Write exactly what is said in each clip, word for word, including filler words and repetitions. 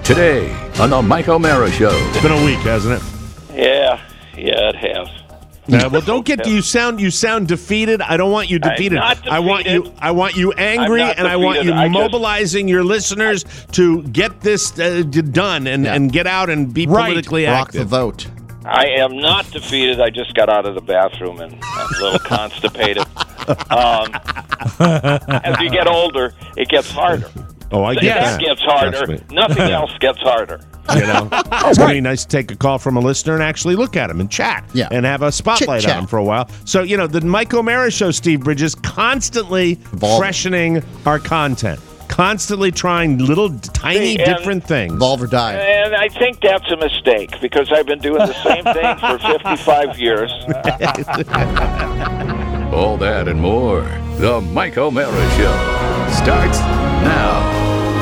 Today on the Mike O'Mara Show. It's been a week, hasn't it? Yeah, yeah, it has. Uh, well, don't get you sound you sound defeated. I don't want you defeated. I'm not defeated. I want you I want you angry, I'm not and I want you defeated. I just- mobilizing your listeners to get this uh, d- done and, Yeah. and get out and be Right. politically Rock the active. vote. I am not defeated. I just got out of the bathroom and I'm a little constipated. Um, as you get older, it gets harder. Oh, I get that that. gets Trust harder. me. Nothing else gets harder. You know, it's going to be nice to take a call from a listener and actually look at him and chat, Yeah. and have a spotlight Chit-chat. on him for a while. So, you know, the Mike O'Mara Show, Steve Bridges, constantly Evolving. freshening our content, constantly trying little tiny See, and- different things. Evolve or die. And I think that's a mistake because I've been doing the same thing for fifty-five years. All that and more. The Mike O'Mara Show starts now.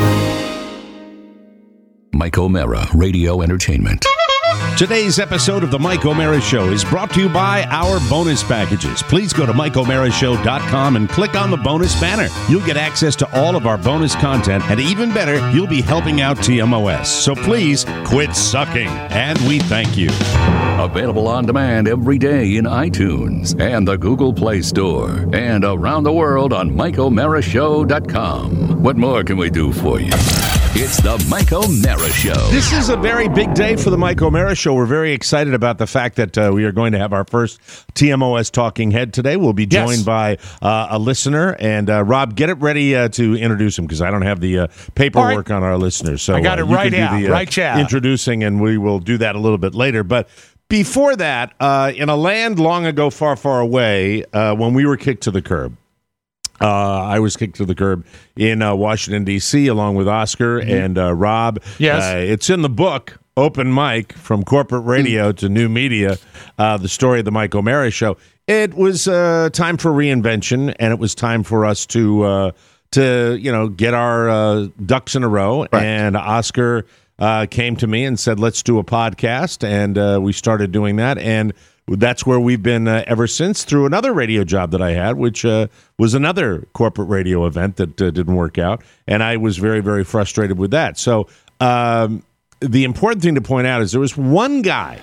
Mike O'Mara Radio Entertainment. Today's episode of the Mike O'Mara Show is brought to you by our bonus packages. Please go to mike o'mara show dot com and click on the bonus banner. You'll get access to all of our bonus content, and even better, you'll be helping out T M O S. So please quit sucking, and we thank you. Available on demand every day in iTunes and the Google Play Store, and around the world on mike o'mara show dot com. What more can we do for you? It's the Mike O'Mara Show. This is a very big day for the Mike O'Mara Show. We're very excited about the fact that uh, we are going to have our first T M O S Talking Head today. We'll be joined Yes. by uh, a listener. And uh, Rob, get it ready uh, to introduce him because I don't have the uh, paperwork on our listeners. So I got uh, it you right can do out, the, uh, right out. introducing, and we will do that a little bit later. But before that, uh, in a land long ago, far, far away, uh, when we were kicked to the curb, Uh, I was kicked to the curb in uh, Washington, D C, along with Oscar and uh, Rob. Yes. Uh, it's in the book, Open Mic, From Corporate Radio to New Media, uh, the story of the Mike O'Mara Show. It was uh, time for reinvention, and it was time for us to, uh, to you know, get our uh, ducks in a row. Right. And Oscar uh, came to me and said, let's do a podcast, and uh, we started doing that. And that's where we've been uh, ever since, through another radio job that I had, which uh, was another corporate radio event that uh, didn't work out. And I was very, very frustrated with that. So um, the important thing to point out is there was one guy,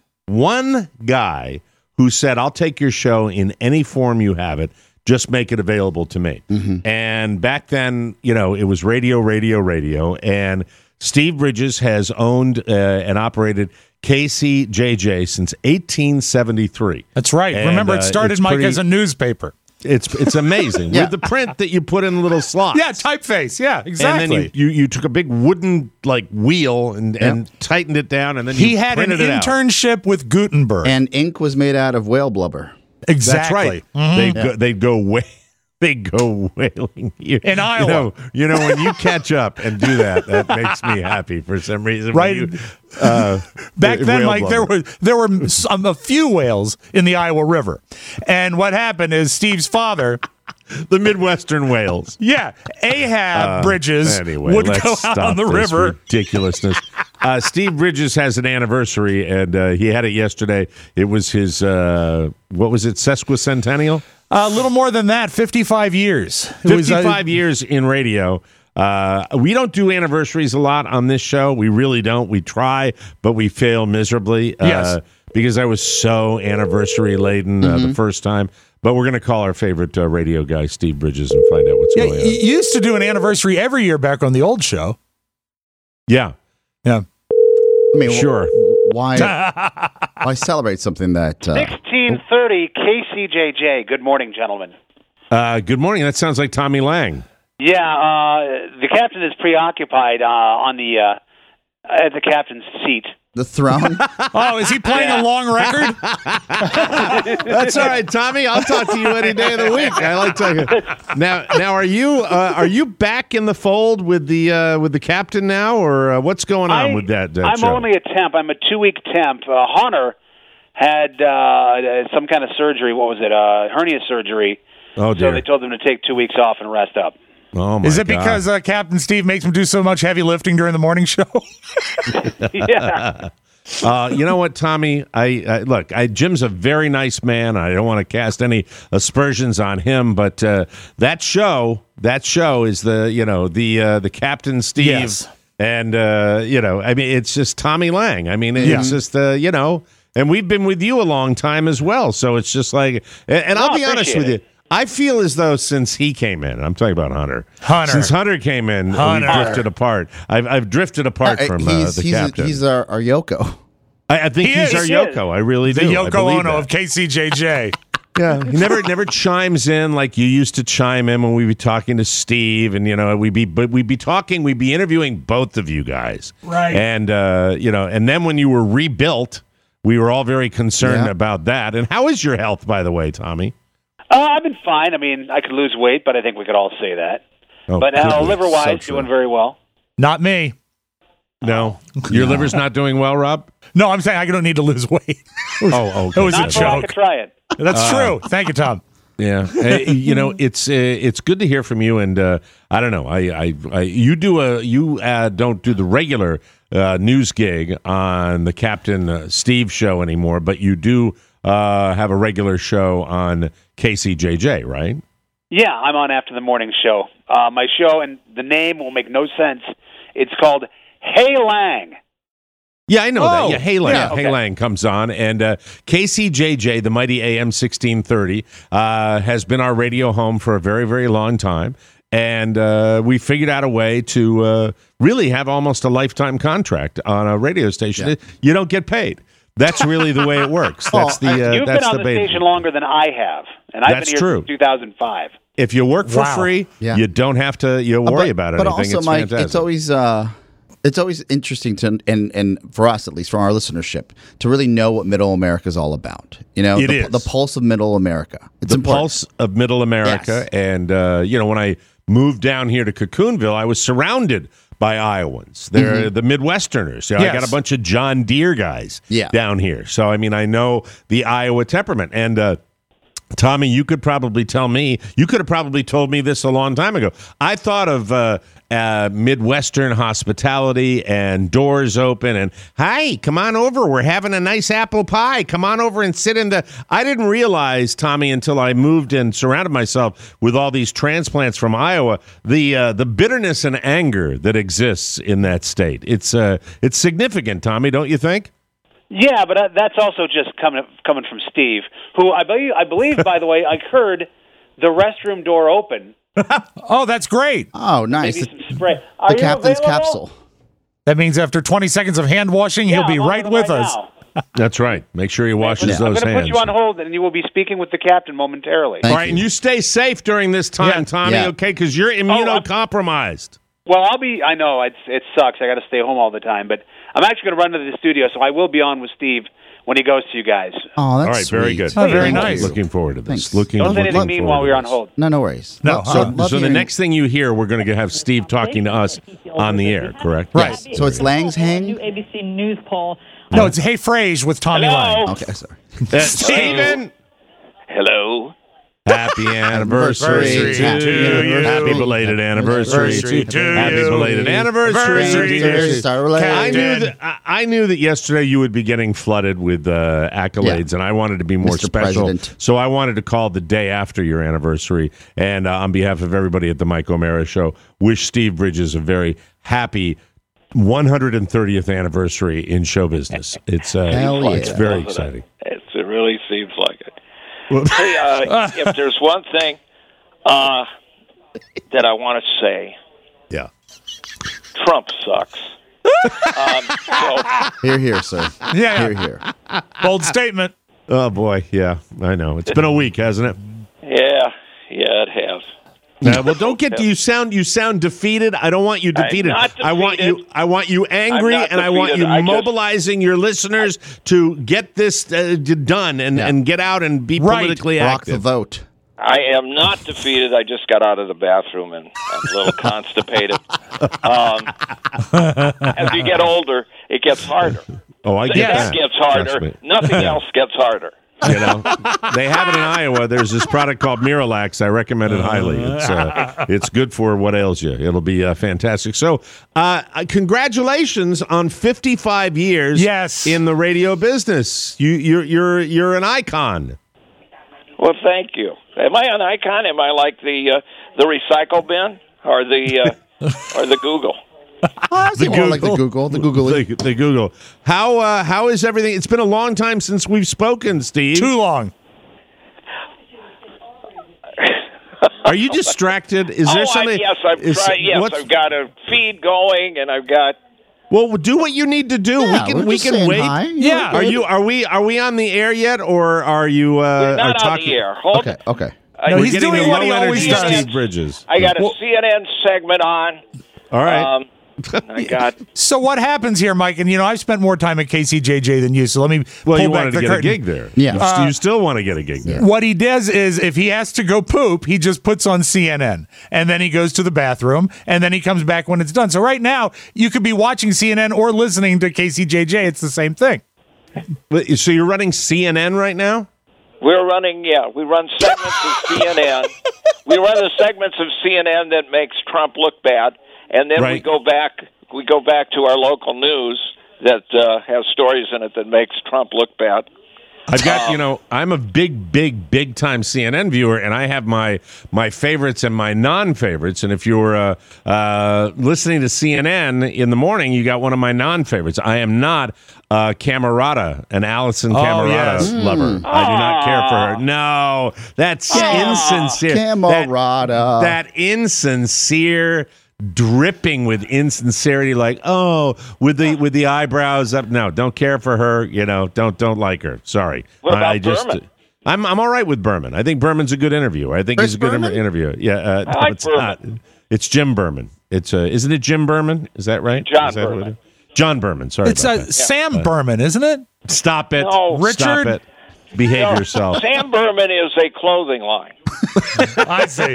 one guy who said, I'll take your show in any form you have it. Just make it available to me. Mm-hmm. And back then, you know, it was radio, radio, radio. And Steve Bridges has owned uh, and operated K C J J since eighteen seventy-three. That's right. And, Remember, uh, it started, it's Mike, pretty- as a newspaper. It's it's amazing. Yeah. With the print that you put in the little slots. Yeah, typeface. Yeah, exactly. And then you, you, you took a big wooden like wheel and, and tightened it down, and then he you had an printed it out. internship with Gutenberg. And ink was made out of whale blubber. exactly. That's right. They go, they'd go way. They go whaling you. In Iowa. You know, you know, when you catch up and do that, that makes me happy for some reason. Right. When you, uh, Back then, whale Mike, there blubber. were there were some, a few whales in the Iowa River, and what happened is Steve's father, the Midwestern whales. yeah, Ahab Bridges, Uh, Anyway, would let's go out stop on the this river. ridiculousness. uh, Steve Bridges has an anniversary, and uh, he had it yesterday. It was his uh, what was it, sesquicentennial? A little more than that, fifty-five years. It was, uh, fifty-five years in radio. Uh, we don't do anniversaries a lot on this show. We really don't. We try, but we fail miserably. Yes. Uh, because I was so anniversary laden uh, the first time. But we're going to call our favorite uh, radio guy, Steve Bridges, and find out what's Yeah, going on. you used to do an anniversary every year back on the old show. Yeah, Yeah. I mean, sure. wh- why why celebrate something that uh, sixteen thirty K C J J. Good morning, gentlemen. Uh, good morning. That sounds like Tommy Lang. Yeah, uh, the captain is preoccupied uh, on the uh, at the captain's seat. the throne? Oh, is he playing a long record? That's all right, Tommy. I'll talk to you any day of the week. I like talking. Now, now, are you uh, are you back in the fold with the uh, with the captain now, or uh, what's going on I, with that? that I'm show? only a temp. I'm a two-week temp. Uh, Hunter had uh, some kind of surgery. What was it? Uh, hernia surgery. Oh So dear. they told him to take two weeks off and rest up. Oh my Is it God. because uh, Captain Steve makes him do so much heavy lifting during the morning show? Yeah. Uh, you know what, Tommy? I, I look. I, Jim's a very nice man. I don't want to cast any aspersions on him, but uh, that show, that show is the you know the uh, the Captain Steve Yes. And, uh, you know, I mean, it's just Tommy Lang. I mean, it's Yeah. just, uh, you know, and we've been with you a long time as well. So it's just like, and, and No, I'll be honest with appreciate you. I feel as though since he came in, I'm talking about Hunter. Hunter. Since Hunter came in, Hunter. we've drifted apart. I've, I've drifted apart Uh, from uh, he's, the he's, captain. he's our, our Yoko. I, I think He he's is, our he Yoko. I really The do. I Yoko believe Ono that. of K C J J. Yeah, he never never chimes in like you used to chime in when we'd be talking to Steve, and you know we'd be but we'd be talking, we'd be interviewing both of you guys, Right. And uh, you know, and then when you were rebuilt, we were all very concerned Yeah. about that. And how is your health, by the way, Tommy? Uh, I've been fine. I mean, I could lose weight, but I think we could all say that. Oh, but uh, goodness, liver-wise, so true. doing very well. Not me. No, your liver's not doing well, Rob. No, I'm saying I don't need to lose weight. Oh, okay. It was a Not until I joke. could try it. That's Uh, true. Thank you, Tom. Yeah, Uh, you know it's uh, it's good to hear from you, and uh, I don't know, I, I, I you do a you uh, don't do the regular uh, news gig on the Captain uh, Steve show anymore, but you do uh, have a regular show on K C J J, right? Yeah, I'm on after the morning show. Uh, my show, and the name will make no sense. It's called Hey Lang. Yeah, I know Oh, that. Yeah, Hey Lang, yeah, Hey okay. Lang comes on, and uh, K C J J, the mighty A M sixteen thirty, uh, has been our radio home for a very, very long time, and uh, we figured out a way to uh, really have almost a lifetime contract on a radio station. Yeah. You don't get paid. That's really the way it works. That's the uh, You've that's been on the the bait. station longer than I have, and I've That's been here true. since two thousand five. If you work for Wow. free, Yeah. you don't have to you Uh, worry but, about but anything. also, it's Mike, fantastic. it's always uh, it's always interesting to and and for us at least, for our listenership, to really know what Middle America is all about. You know, It the, is. the pulse of Middle America. It's the important. pulse of Middle America. Yes. And, uh, you know, when I moved down here to Cocoonville, I was surrounded by Iowans. They're the Midwesterners. You know, I Yes. got a bunch of John Deere guys Yeah. down here. So, I mean, I know the Iowa temperament. And, uh, Tommy, you could probably tell me, you could have probably told me this a long time ago. I thought of uh, uh, Midwestern hospitality and doors open and, hi, come on over. We're having a nice apple pie. Come on over and sit in the. I didn't realize, Tommy, until I moved and surrounded myself with all these transplants from Iowa, the uh, the bitterness and anger that exists in that state. It's uh, it's significant, Tommy, don't you think? Yeah, but uh, that's also just coming coming from Steve, who I believe, I believe, by the way, I heard the restroom door open. Oh, that's great. Oh, nice. Maybe The, some spray. Are the you captain's available? capsule. That means after twenty seconds of hand washing, Yeah, he'll be I'm on right the with line us. now. That's right. Make sure he washes I'm those going to hands. put you on hold, and you will be speaking with the captain momentarily. Thank All right, you. and you stay safe during this time, Yeah. Tommy, Yeah. okay? Because you're immunocompromised. Well, I'll be. I know it's it sucks. I got to stay home all the time, but I'm actually going to run to the studio, so I will be on with Steve when he goes to you guys. Oh, that's All right, very sweet. good. Oh, very Thank nice. you. Looking forward to this. Thanks. Looking, Don't say looking anything mean forward while to we're on this. hold. No, no worries. No, Well, huh? So, love so the hearing- next thing you hear, we're going to have Steve talking to us on the air, correct? Right. So it's Lang's hang? New A B C News poll. No, it's Hey Frage with Tommy Hello? Lang. Okay, sorry. Uh, Steven, Hello. happy anniversary Anniversary to to you. you. Happy belated anniversary Anniversary to to you. Happy you. belated anniversary. Anniversary. Start related. I knew Captain. that I, I knew that yesterday you would be getting flooded with uh, accolades, Yeah. and I wanted to be more Mister special. President. So I wanted to call the day after your anniversary, and uh, on behalf of everybody at the Mike O'Mara Show, wish Steve Bridges a very happy one hundred thirtieth anniversary in show business. It's uh, Hell yeah. it's very Doesn't it? exciting. It's, it really seems like it. Hey, uh, if there's one thing uh, that I want to say, Yeah. Trump sucks. um, so, Here, here, sir. Yeah, Here, yeah. here. Bold statement. Oh boy, yeah, I know. It's been a week, hasn't it? yeah, yeah, it has. Uh, well, don't get you sound you sound defeated. I don't want you I'm defeated. not I want you defeated. I want you angry, I'm not and I want you defeated. I just- mobilizing your listeners to get this uh, d- done and, Yeah. and get out and be Right. politically Rock the active. vote. I am not defeated. I just got out of the bathroom and I'm a little constipated. Um, as you get older, it gets harder. Oh, I get that that. gets Trust harder. me. Nothing else gets harder. You know, they have it in Iowa. There's this product called Miralax. I recommend it highly. It's uh, it's good for what ails you. It'll be uh, fantastic. So, uh, uh, congratulations on fifty-five years. Yes. in the radio business. You you're you're you're an icon. Well, thank you. Am I an icon? Am I like the uh, the recycle bin or the uh, or the Google? I see more like the Google, the Google. the, the Google. How uh, how is everything? It's been a long time since we've spoken, Steve. Too long. Are you distracted? Is there oh, something? I, yes, I've is, tried. Yes, what's- I've got a feed going, and I've got. Well, do what you need to do. Yeah, we we're can we just can saying wait. hi. Yeah. Are you are we are we on the air yet, or are you? Uh, We're not are on talking? the air. Hold Okay, okay. I, No, We're he's getting doing the what low he always energy does. Steve Bridges. I got a Well- C N N segment on. All right. Um, I got. So what happens here, Mike? And you know, I've spent more time at K C J J than you, so let me well, pull you back wanted the to get curtain. a gig there. Yeah. You, st- you still want to get a gig there. What he does is, if he has to go poop, he just puts on C N N, and then he goes to the bathroom, and then he comes back when it's done. So right now, you could be watching C N N or listening to K C J J. It's the same thing. But- So you're running C N N right now? We're running. Yeah, we run segments of C N N. We run the segments of C N N that makes Trump look bad, and then we Right. go back. We go back to our local news that uh, has stories in it that makes Trump look bad. I've got, you know, I'm a big, big, big time C N N viewer, and I have my my favorites and my non-favorites. And if you were uh, uh, listening to C N N in the morning, you got one of my non-favorites. I am not uh, Camerata, an Allison Camerata yes. lover. I do not care for her. No, that's insincere. Camerata. That, that insincere. Dripping with insincerity, like oh, with the with the eyebrows up. No, don't care for her. You know, don't don't like her. Sorry. What about I, I just, Berman? I'm I'm all right with Berman. I think Berman's a good interviewer. I think Chris he's a good Berman? interviewer. Yeah, uh, I no, like it's Berman. not. It's Jim Berman. It's uh, isn't it Jim Berman? Is that right? John Is that what Berman. it is? John Berman. Sorry It's about uh, that. Sam Berman, isn't it? Stop it. No. Stop Richard? it. Behave yourself. Sam Berman is a clothing line. I see.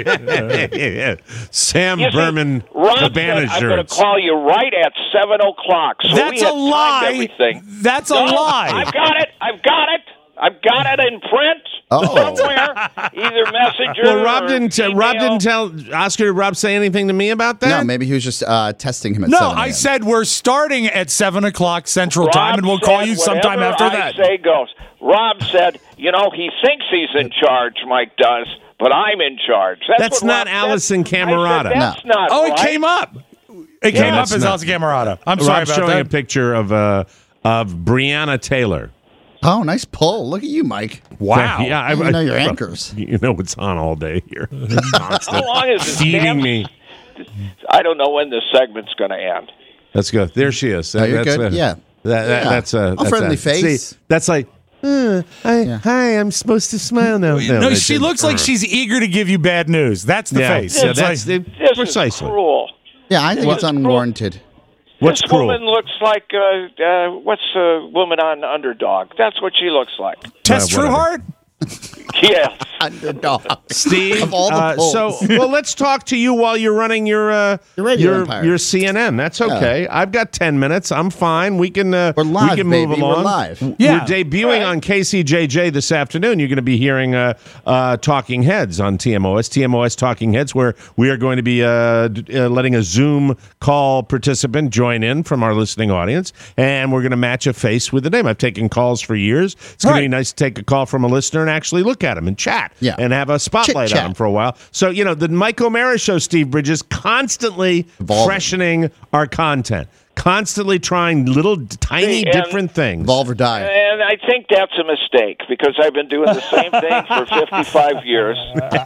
Sam You see, Berman Ron Cabana said, I'm going to shirts. call you right at seven o'clock. So we That's had a timed lie. everything. That's a No, lie. I've got it. I've got it. I've got it in print Oh. somewhere. Either messenger. Well, Rob or didn't. Uh, Rob email. didn't tell Oscar. Did Rob say anything to me about that? No, maybe he was just uh, testing him at No, seven I a.m. said we're starting at seven o'clock Central Rob Time, and we'll call said you sometime whatever after I that. say goes. Rob said, you know, he thinks he's in charge, Mike does, but I'm in charge. That's, That's what not Rob Allison said. Camerata. I said, That's not Oh, it right. came up. It came up that's as not- Alice Camerata. I'm sorry Rob's about showing that. a picture of uh, of Breonna Taylor. Oh, nice pull. Look at you, Mike. Wow. Yeah, I, You know your I- anchors. You know what's on all day here. Constant. How long is this Feeding damn- me. I don't know when this segment's going to end. Let's go. There she is. Oh, you're that's good? uh, Yeah. That, that, Yeah. That's a, A that's friendly a- face. See, that's like. Uh, I, Hi, I'm supposed to smile now. No, that she didn't- looks like she's eager to give you bad news. That's the Yeah, face. yeah, It's that's like- the, This precisely. is cruel. Yeah, I think Well, it's unwarranted. What's this cruel? woman looks like uh, uh, what's a woman on Underdog? That's what she looks like. Tess Uh, whatever. Trueheart? Yes. Underdog. Steve, Of all the uh, polls. so well, let's talk to you while you're running your uh, Your radio your, empire. your C N N. That's okay. I've got ten minutes. I'm fine. We can uh, We're live, we can move baby. We're along. live. Yeah. We're debuting on K C J J this afternoon. You're going to be hearing uh, uh, Talking Heads on T M O S, T M O S Talking Heads, where we are going to be uh, d- uh, letting a Zoom call participant join in from our listening audience, and we're going to match a face with the name. I've taken calls for years. It's going Right. to be nice to take a call from a listener and actually look at him and chat Yeah. and have a spotlight on Chit-chat. him for a while. So, you know, the Mike O'Mara Show, Steve Bridges, constantly Evolving. freshening our content, constantly trying little tiny See, and- different things. Evolve or die. And I think that's a mistake because I've been doing the same thing for fifty-five years.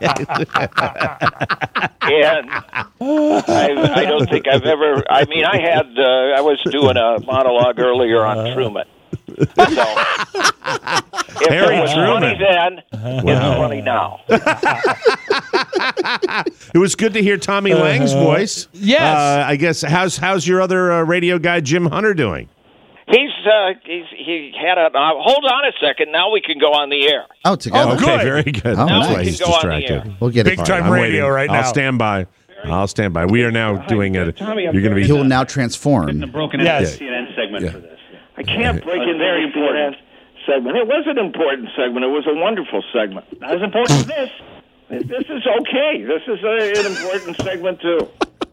And I, I don't think I've ever, I mean, I had, uh, I was doing a monologue earlier on Truman. So, if Harry it was Truman. funny then, it's funny now. It was good to hear Tommy Lang's voice. Yes. Uh, I guess, how's how's your other uh, radio guy, Jim Hunter, doing? He's, uh, he's, he had a, uh, hold on a second, now we can go on the air. Oh, together. Oh, Okay, good. very good. Oh, That's nice. why he's We can go on the distracted. air. We'll get Big it. time I'm radio waiting. right I'll now. stand by. I'll stand by. We are now doing it. Tommy, I'm You're going to be. He will now transform. broken Yes. into C N N segment Yeah. for this. I can't break in very important segment. It was an important segment. It was a wonderful segment. Not as important as this. This is okay. This is a, an important segment, too.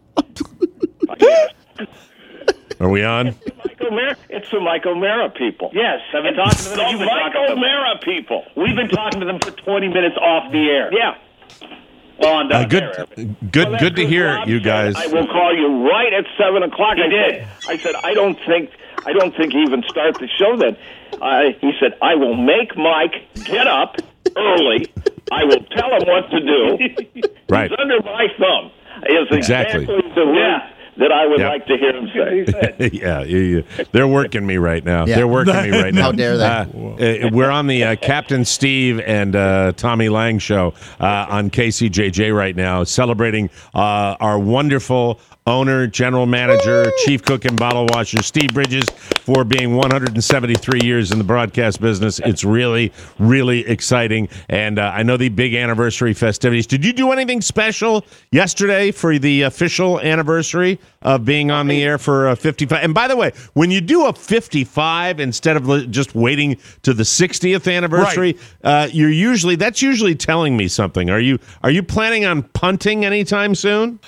Are we on? Mike O'Mara, it's the Mike O'Mara people. Yes, I've been talking to them. The You've been Mike talking to them. O'Mara people. We've been talking to them for twenty minutes off the air. Yeah. Well, on Uh, down good, there. good, Well, good to that's hear what Rob you said. guys. I will call you right at seven o'clock. He I did. Said, I said I don't think I don't think he even start the show then. Uh, he said I will make Mike get up early. I will tell him what to do. Right. He's under my thumb. Is Exactly. exactly the words Yeah. that I would Yeah. like to hear him say. yeah, you, you, they're working me right now. Yeah. They're working me right now. How dare they. Uh, uh, we're on the uh, Captain Steve and uh, Tommy Lang show uh, on K C J J right now, celebrating uh, our wonderful owner, general manager, chief cook, and bottle washer, Steve Bridges, for being one hundred seventy-three years in the broadcast business. It's really, really exciting. And uh, I know the big anniversary festivities. Did you do anything special yesterday for the official anniversary of being on the air for uh, fifty-five? And by the way, when you do a fifty-five instead of li- just waiting to the sixtieth anniversary, uh, you're usually that's usually telling me something. Are you are you planning on punting anytime soon?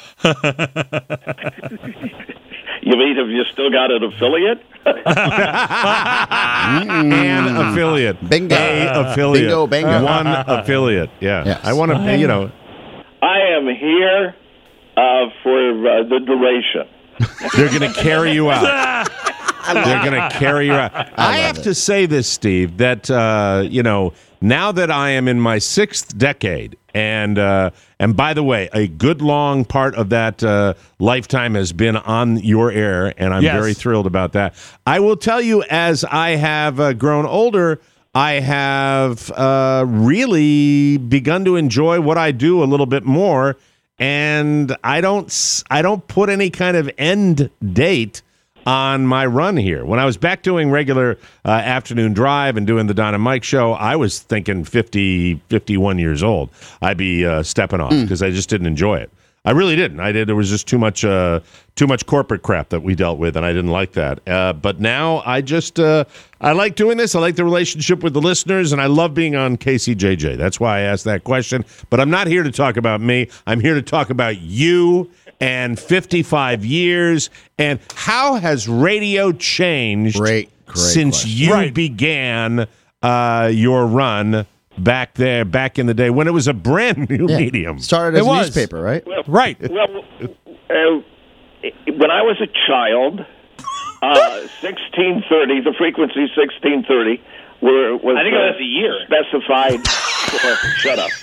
You mean have you still got an affiliate? An affiliate. Bingo. A affiliate. Bingo, bango. One affiliate. Yeah. Yes. I want to, you know. I am here uh, for uh, the duration. They're going to carry you out. They're going to carry you out. I, have it. to say this, Steve, that, uh, you know, now that I am in my sixth decade, and uh, and by the way, a good long part of that uh, lifetime has been on your air, and I'm Yes. very thrilled about that. I will tell you, as I have uh, grown older, I have uh, really begun to enjoy what I do a little bit more, and I don't s- I don't put any kind of end date on my run here. When I was back doing regular uh, afternoon drive and doing the Don and Mike show, I was thinking fifty, fifty-one years old. I'd be uh, stepping off because I just didn't enjoy it. I really didn't. I did. There was just too much, uh, too much corporate crap that we dealt with, and I didn't like that. Uh, but now I just, uh, I like doing this. I like the relationship with the listeners, and I love being on K C J J. That's why I asked that question. But I'm not here to talk about me. I'm here to talk about you and fifty-five years, and how has radio changed Great, great since question. you Right. began uh, your run back there, back in the day when it was a brand new Yeah. medium. Started as It a was. newspaper, right? Right. Well, uh, when I was a child, uh, sixteen thirty, the frequency sixteen thirty, were was I think it was a year. specified. for, shut up.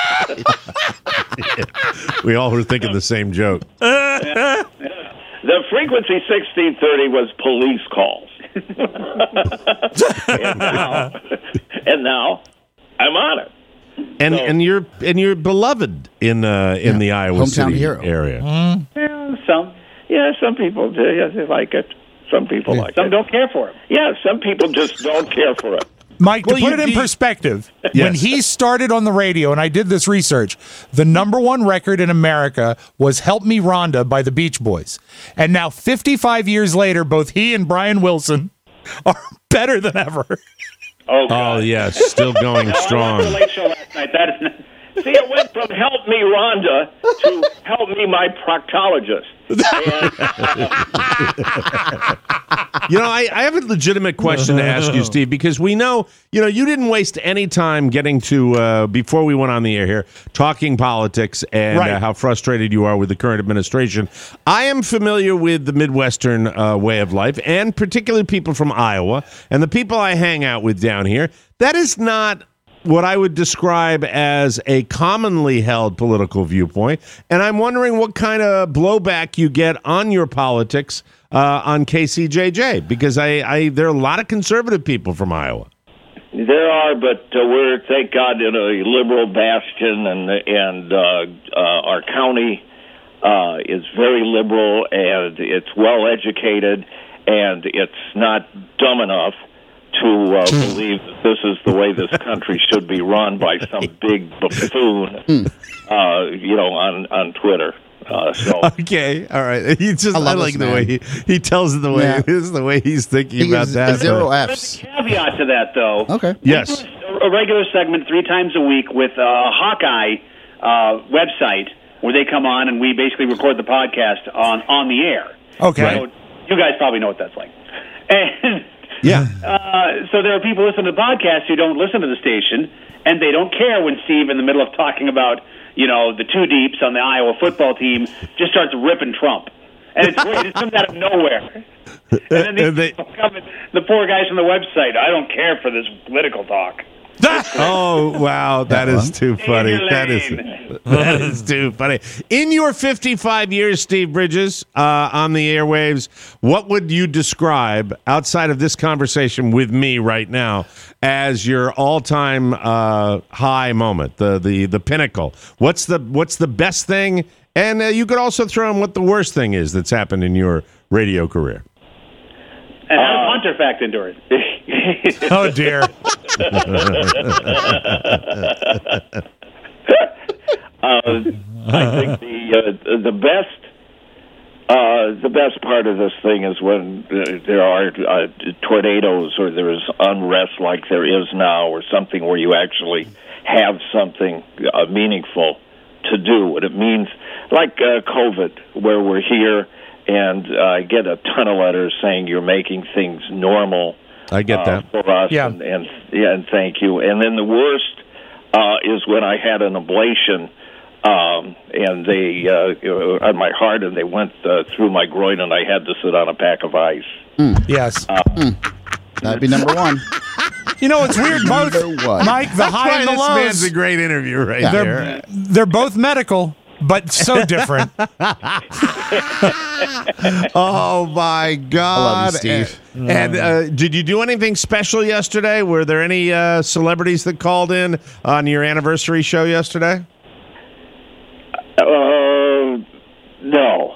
We all were thinking the same joke. The frequency sixteen thirty was police calls, and now, and now I'm on it. And So- and you're and you're beloved in uh, in Yeah. the Iowa Hometown City hero. area. Yeah, some, yeah, some people do. Yeah, they like it. Some people like Some it. don't care for him. Yeah, some people just don't care for it. Mike, Well, to put you- it in you- perspective, Yes. when he started on the radio, and I did this research, the number one record in America was Help Me Rhonda by the Beach Boys. And now, fifty-five years later, both he and Brian Wilson are better than ever. Oh, Oh God. yes, still going I watched the strong. Late Show last night. That is not, See, it went from help me Rhonda to help me my proctologist. And, You know, I, I have a legitimate question to ask you, Steve, because we know, you know, you didn't waste any time getting to, uh, before we went on the air here, talking politics and Right. uh, how frustrated you are with the current administration. I am familiar with the Midwestern uh, way of life, and particularly people from Iowa, and the people I hang out with down here. That is not what I would describe as a commonly held political viewpoint. And I'm wondering what kind of blowback you get on your politics uh, on K C J J, because I, I there are a lot of conservative people from Iowa. there are, but uh, we're, thank God, in a liberal bastion, and and uh, uh, our county uh, is very liberal, and it's well educated, and it's not dumb enough to uh, believe that this is the way this country should be run by some big buffoon, uh, you know, on on Twitter. Uh, so Okay, all right. He just I I, love like this the man. way he, he tells it the way Yeah. this is the way he's thinking He about gives that. a zero but- Fs. caveat to that, though. Okay. Yes. A regular segment three times a week with a Hawkeye uh, website where they come on and we basically record the podcast on, on the air. Okay. So you guys probably know what that's like. And Yeah. Uh, so there are people listening to podcasts who don't listen to the station, and they don't care when Steve, in the middle of talking about, you know, the two deeps on the Iowa football team, just starts ripping Trump. And it's great. It comes out of nowhere. And then these They- people come and, the poor guys from the website, I don't care for this political talk. Oh, wow. That is too funny. That is that is too funny. In your fifty-five years, Steve Bridges, uh, on the airwaves, what would you describe, outside of this conversation with me right now, as your all-time uh, high moment, the, the the pinnacle? What's the what's the best thing? And uh, you could also throw in what the worst thing is that's happened in your radio career. And how does Hunter factor into it? Oh, dear. uh, I think the uh, the best uh, the best part of this thing is when uh, there are uh, tornadoes or there is unrest like there is now, or something where you actually have something uh, meaningful to do. And it means, like uh, COVID, where we're here and uh, I get a ton of letters saying you're making things normal. I get that. Uh, for us, Yeah. and, and yeah, and thank you. And then the worst uh, is when I had an ablation, um, and they uh, on my heart, and they went uh, through my groin, and I had to sit on a pack of ice. Yes. That'd be number one. You know, it's weird. Both, Number one. Mike, the That's high why and the this man's lows, a great interview right Yeah. there. they're, they're both medical, but so different. Oh my God! I love you, Steve. And, and, uh, did you do anything special yesterday? Were there any uh, celebrities that called in on your anniversary show yesterday? Uh, no.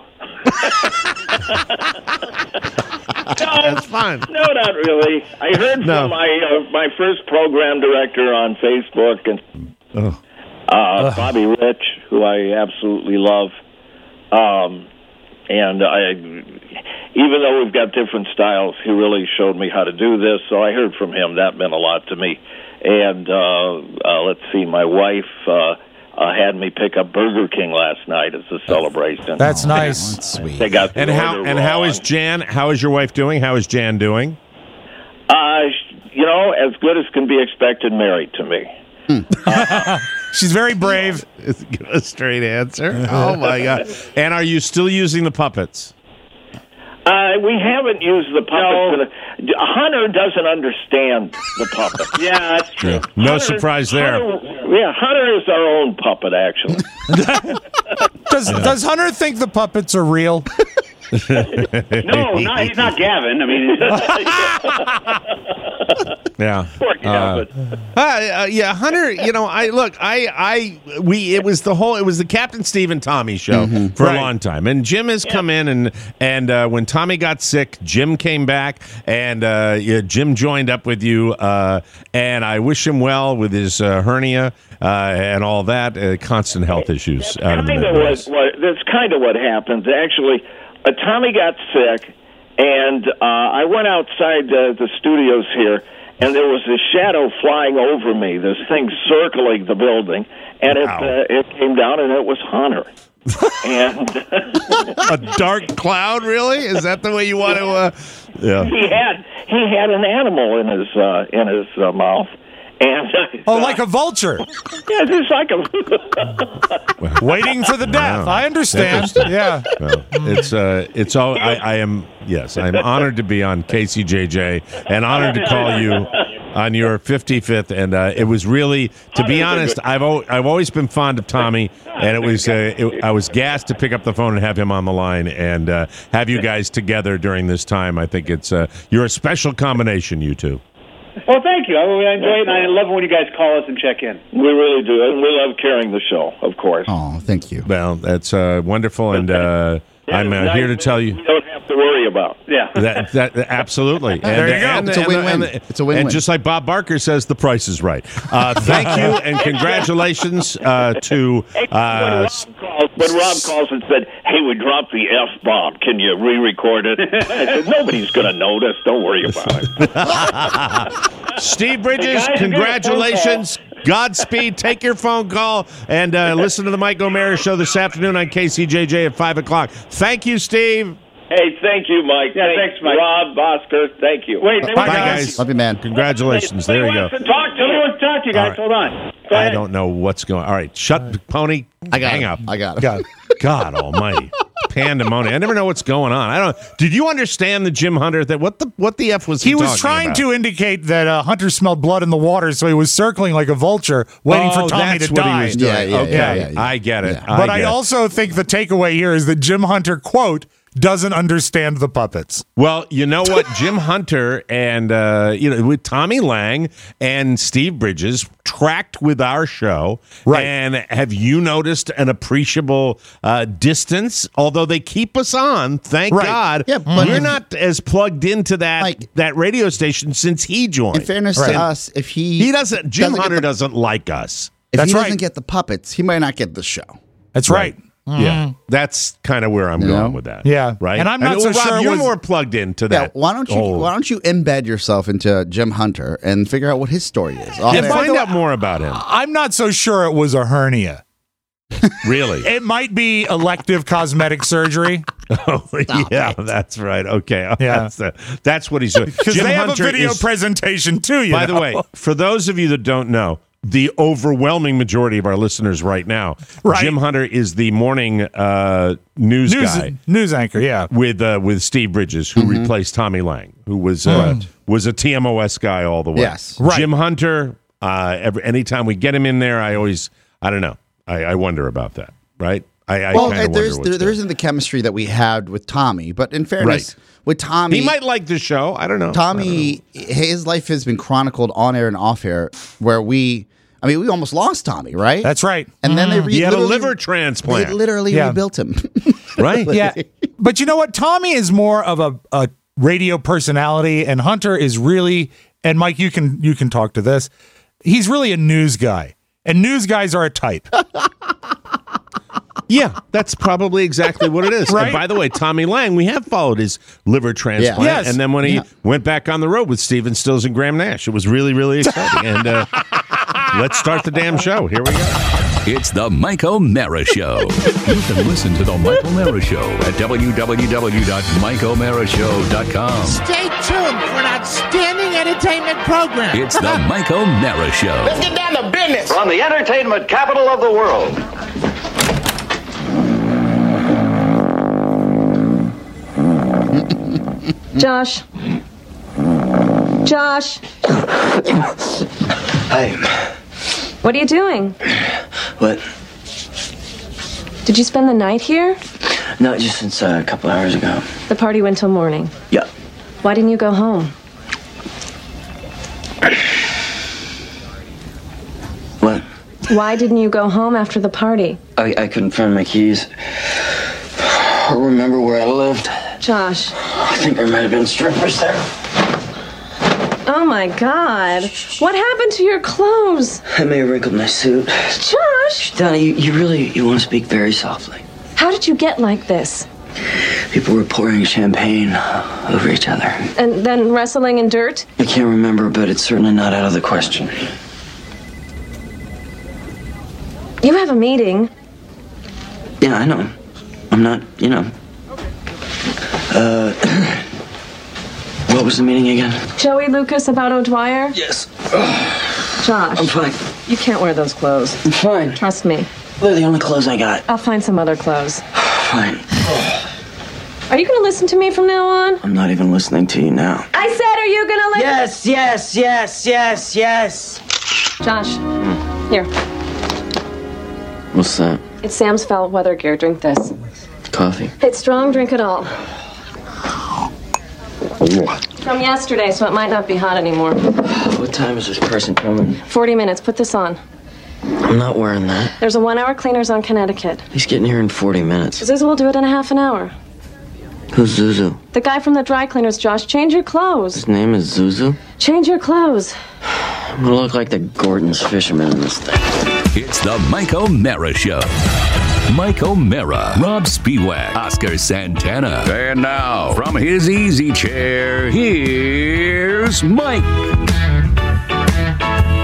That's fine. No, not really. I heard No. from my uh, my first program director on Facebook, and Oh. uh, Bobby Rich, who I absolutely love. Um, and I, even though we've got different styles, he really showed me how to do this. So I heard from him. That meant a lot to me. And uh, uh, let's see, my wife uh, uh, had me pick up Burger King last night as a celebration. That's nice. That's sweet. They got the And how order and how is wrong. Jan? How is your wife doing? How is Jan doing? Uh, you know, as good as can be expected, married to me. She's very brave. Give a straight answer. Oh my God! And are you still using the puppets? Uh, we haven't used the puppets. No. Hunter doesn't understand the puppet. Yeah, that's true. No Hunter- surprise there. Hunter- yeah, Hunter is our own puppet, actually. Does Does Hunter think the puppets are real? No, not, he's not Gavin. I mean, Yeah. Poor Gavin. Uh, uh, yeah, Hunter. You know, I look. I, I, we. It was the whole. It was the Captain Steve and Tommy show for Right. a long time, and Jim has come in and and uh, when Tommy got sick, Jim came back, and uh, yeah, Jim joined up with you, uh, and I wish him well with his uh, hernia uh, and all that. Uh, constant health issues out of the Kind of Midwest. what, what, that's kind of what happens. Actually, uh, Tommy got sick, and uh, I went outside uh, the studios here, and there was a shadow flying over me, this thing circling the building, and it, Wow. uh, it came down, and it was Hunter. and A dark cloud, really? Is that the way you want to? Uh, yeah. he had he had an animal in his uh, in his uh, mouth, and uh, Oh, like a vulture, yeah, just like a. waiting for the death. Wow. I understand. Yeah. Well, it's uh, it's all. I, I am yes, I'm honored to be on K C J J and honored to call you on your fifty-fifth. And uh, it was really, to be honest, I've al- I've always been fond of Tommy, and it was uh, it, I was gassed to pick up the phone and have him on the line and uh, have you guys together during this time. I think it's uh, you're a special combination, you two. well, thank you. I, I enjoy it, and I love it when you guys call us and check in. We really do, and we love carrying the show, of course. Oh, thank you. Well, that's uh, wonderful, and uh, I'm uh, here to tell you. You don't have to worry about. Yeah. That, that absolutely. And, There you go. And, It's a and- win-win. and- It's a win-win. And just like Bob Barker says, the price is right. Uh, thank you and congratulations uh, to. Hey, Uh, when, Rob calls, when Rob calls and said, "Hey, we dropped the F bomb. Can you re-record it?" I said, "Nobody's going to notice. Don't worry about it." Steve Bridges, Hey, guys, if you have a phone congratulations. Godspeed. Take your phone call and uh, listen to the Mike O'Mara Show this afternoon on K C J J at five o'clock. Thank you, Steve. Hey, thank you, Mike. Yeah, thanks, thanks, Mike. Rob, Oscar, thank you. Wait, Bye, wait, guys. Love you, man. Congratulations. Somebody There you wants go. to talk. Somebody wants to talk to you guys. All right. Hold on. Go I ahead. don't know what's going on. All right, shut, Pony. I got Hang it. up. I got it. God. God almighty. Pandemonium. I never know what's going on. I don't. Did you understand the Jim Hunter that what the what the F was he, He was talking trying about? to indicate that uh, Hunter smelled blood in the water, so he was circling like a vulture, waiting Oh, for Tommy that's to what die. he was doing. Yeah, yeah, okay, yeah, yeah, yeah. I get it. Yeah. But I, I, get it. also think the takeaway here is that Jim Hunter, quote, doesn't understand the puppets. Well, you know what? Jim Hunter and, uh, you know, with Tommy Lang and Steve Bridges tracked with our show. Right. And have you noticed an appreciable uh, distance? Although they keep us on, thank Right. God. Yeah, but we're if- not as plugged into that Like- that radio station since he joined. In fairness Right. to us, if he he doesn't, Jim doesn't get Hunter the- doesn't like us. if That's he right. doesn't get the puppets, he might not get the show. That's right. Yeah. That's kind of where I'm You going know? with that. Mm-hmm. Yeah. Right. And I'm not I mean, so well, Rob, sure it you're was- more plugged into Yeah, that. why don't you whole- why don't you embed yourself into Jim Hunter and figure out what his story is? Off and air. find out more about him. I'm not so sure it was a hernia. Really? It might be elective cosmetic surgery. Oh, yeah, that's right. Okay. Yeah. That's, the, that's what he's doing. Because Jim they have Hunter a video is- presentation too, you By the know? way, for those of you that don't know, the overwhelming majority of our listeners right now, Right. Jim Hunter is the morning uh, news, news, guy news anchor, yeah. with uh, with Steve Bridges, who replaced Tommy Lang, who was uh, was a T M O S guy all the way. Yes. Right. Jim Hunter. Uh, every anytime we get him in there, I always, I don't know, I, I wonder about that. Right. I, I Well, kinda uh, wonder there's what's there, there going- isn't the chemistry that we had with Tommy, but in fairness, Right. with Tommy, He might like the show. I don't know. Tommy, his life has been chronicled on air and off air, where we, I mean, we almost lost Tommy, right? That's right. and then they re- He had a literally- liver transplant. They literally Yeah. rebuilt him. Right. Yeah. But you know what? Tommy is more of a, a radio personality, and Hunter is really, and Mike, you can you can talk to this. He's really a news guy. And news guys are a type. Yeah, that's probably exactly what it is. Right? And by the way, Tommy Lang, we have followed his liver transplant. Yeah. Yes. And then when he Yeah. went back on the road with Steven Stills and Graham Nash, it was really, really exciting. And uh, let's start the damn show. Here we go. It's the Mike O'Mara Show. You can listen to the Mike O'Mara Show at w w w dot mike o'mara show dot com. Stay tuned for an outstanding entertainment program. It's the Mike O'Mara Show. Let's get down to business. From the entertainment capital of the world. Josh. Josh. Hi. What are you doing? What? Did you spend the night here? No, just since uh, a couple hours ago. The party went till morning. Yeah. Why didn't you go home? What? Why didn't you go home after the party? I, I couldn't find my keys. I don't remember where I lived. Josh. I think there might have been strippers there. Oh my God. What happened to your clothes? I may have wrinkled my suit. Josh! Donna, you, you really, you want to speak very softly. How did you get like this? People were pouring champagne over each other. And then wrestling in dirt? I can't remember, but it's certainly not out of the question. You have a meeting. Yeah, I know. I'm not, you know. Uh, what was the meeting again? Joey Lucas about O'Dwyer? Yes. Josh. I'm fine. You can't wear those clothes. I'm fine. Trust me. They're the only clothes I got. I'll find some other clothes. Fine. Are you going to listen to me from now on? I'm not even listening to you now. I said, are you going to listen? Yes, yes, yes, yes, yes. Josh, here. What's that? It's Sam's foul weather gear. Drink this. Coffee. It's strong. Drink it all. From yesterday, so it might not be hot anymore. What time is this person coming? forty minutes. Put this on. I'm not wearing that. There's a one-hour cleaners on Connecticut. He's getting here in forty minutes. Zuzu will do it in a half an hour. Who's Zuzu? The guy from the dry cleaners, Josh. Change your clothes. His name is Zuzu? Change your clothes. I'm gonna look like the Gordon's fisherman in this thing. It's the Mike O'Mara Show. Mike O'Mara, Rob Spiewak, Oscar Santana. And now, from his easy chair, here's Mike.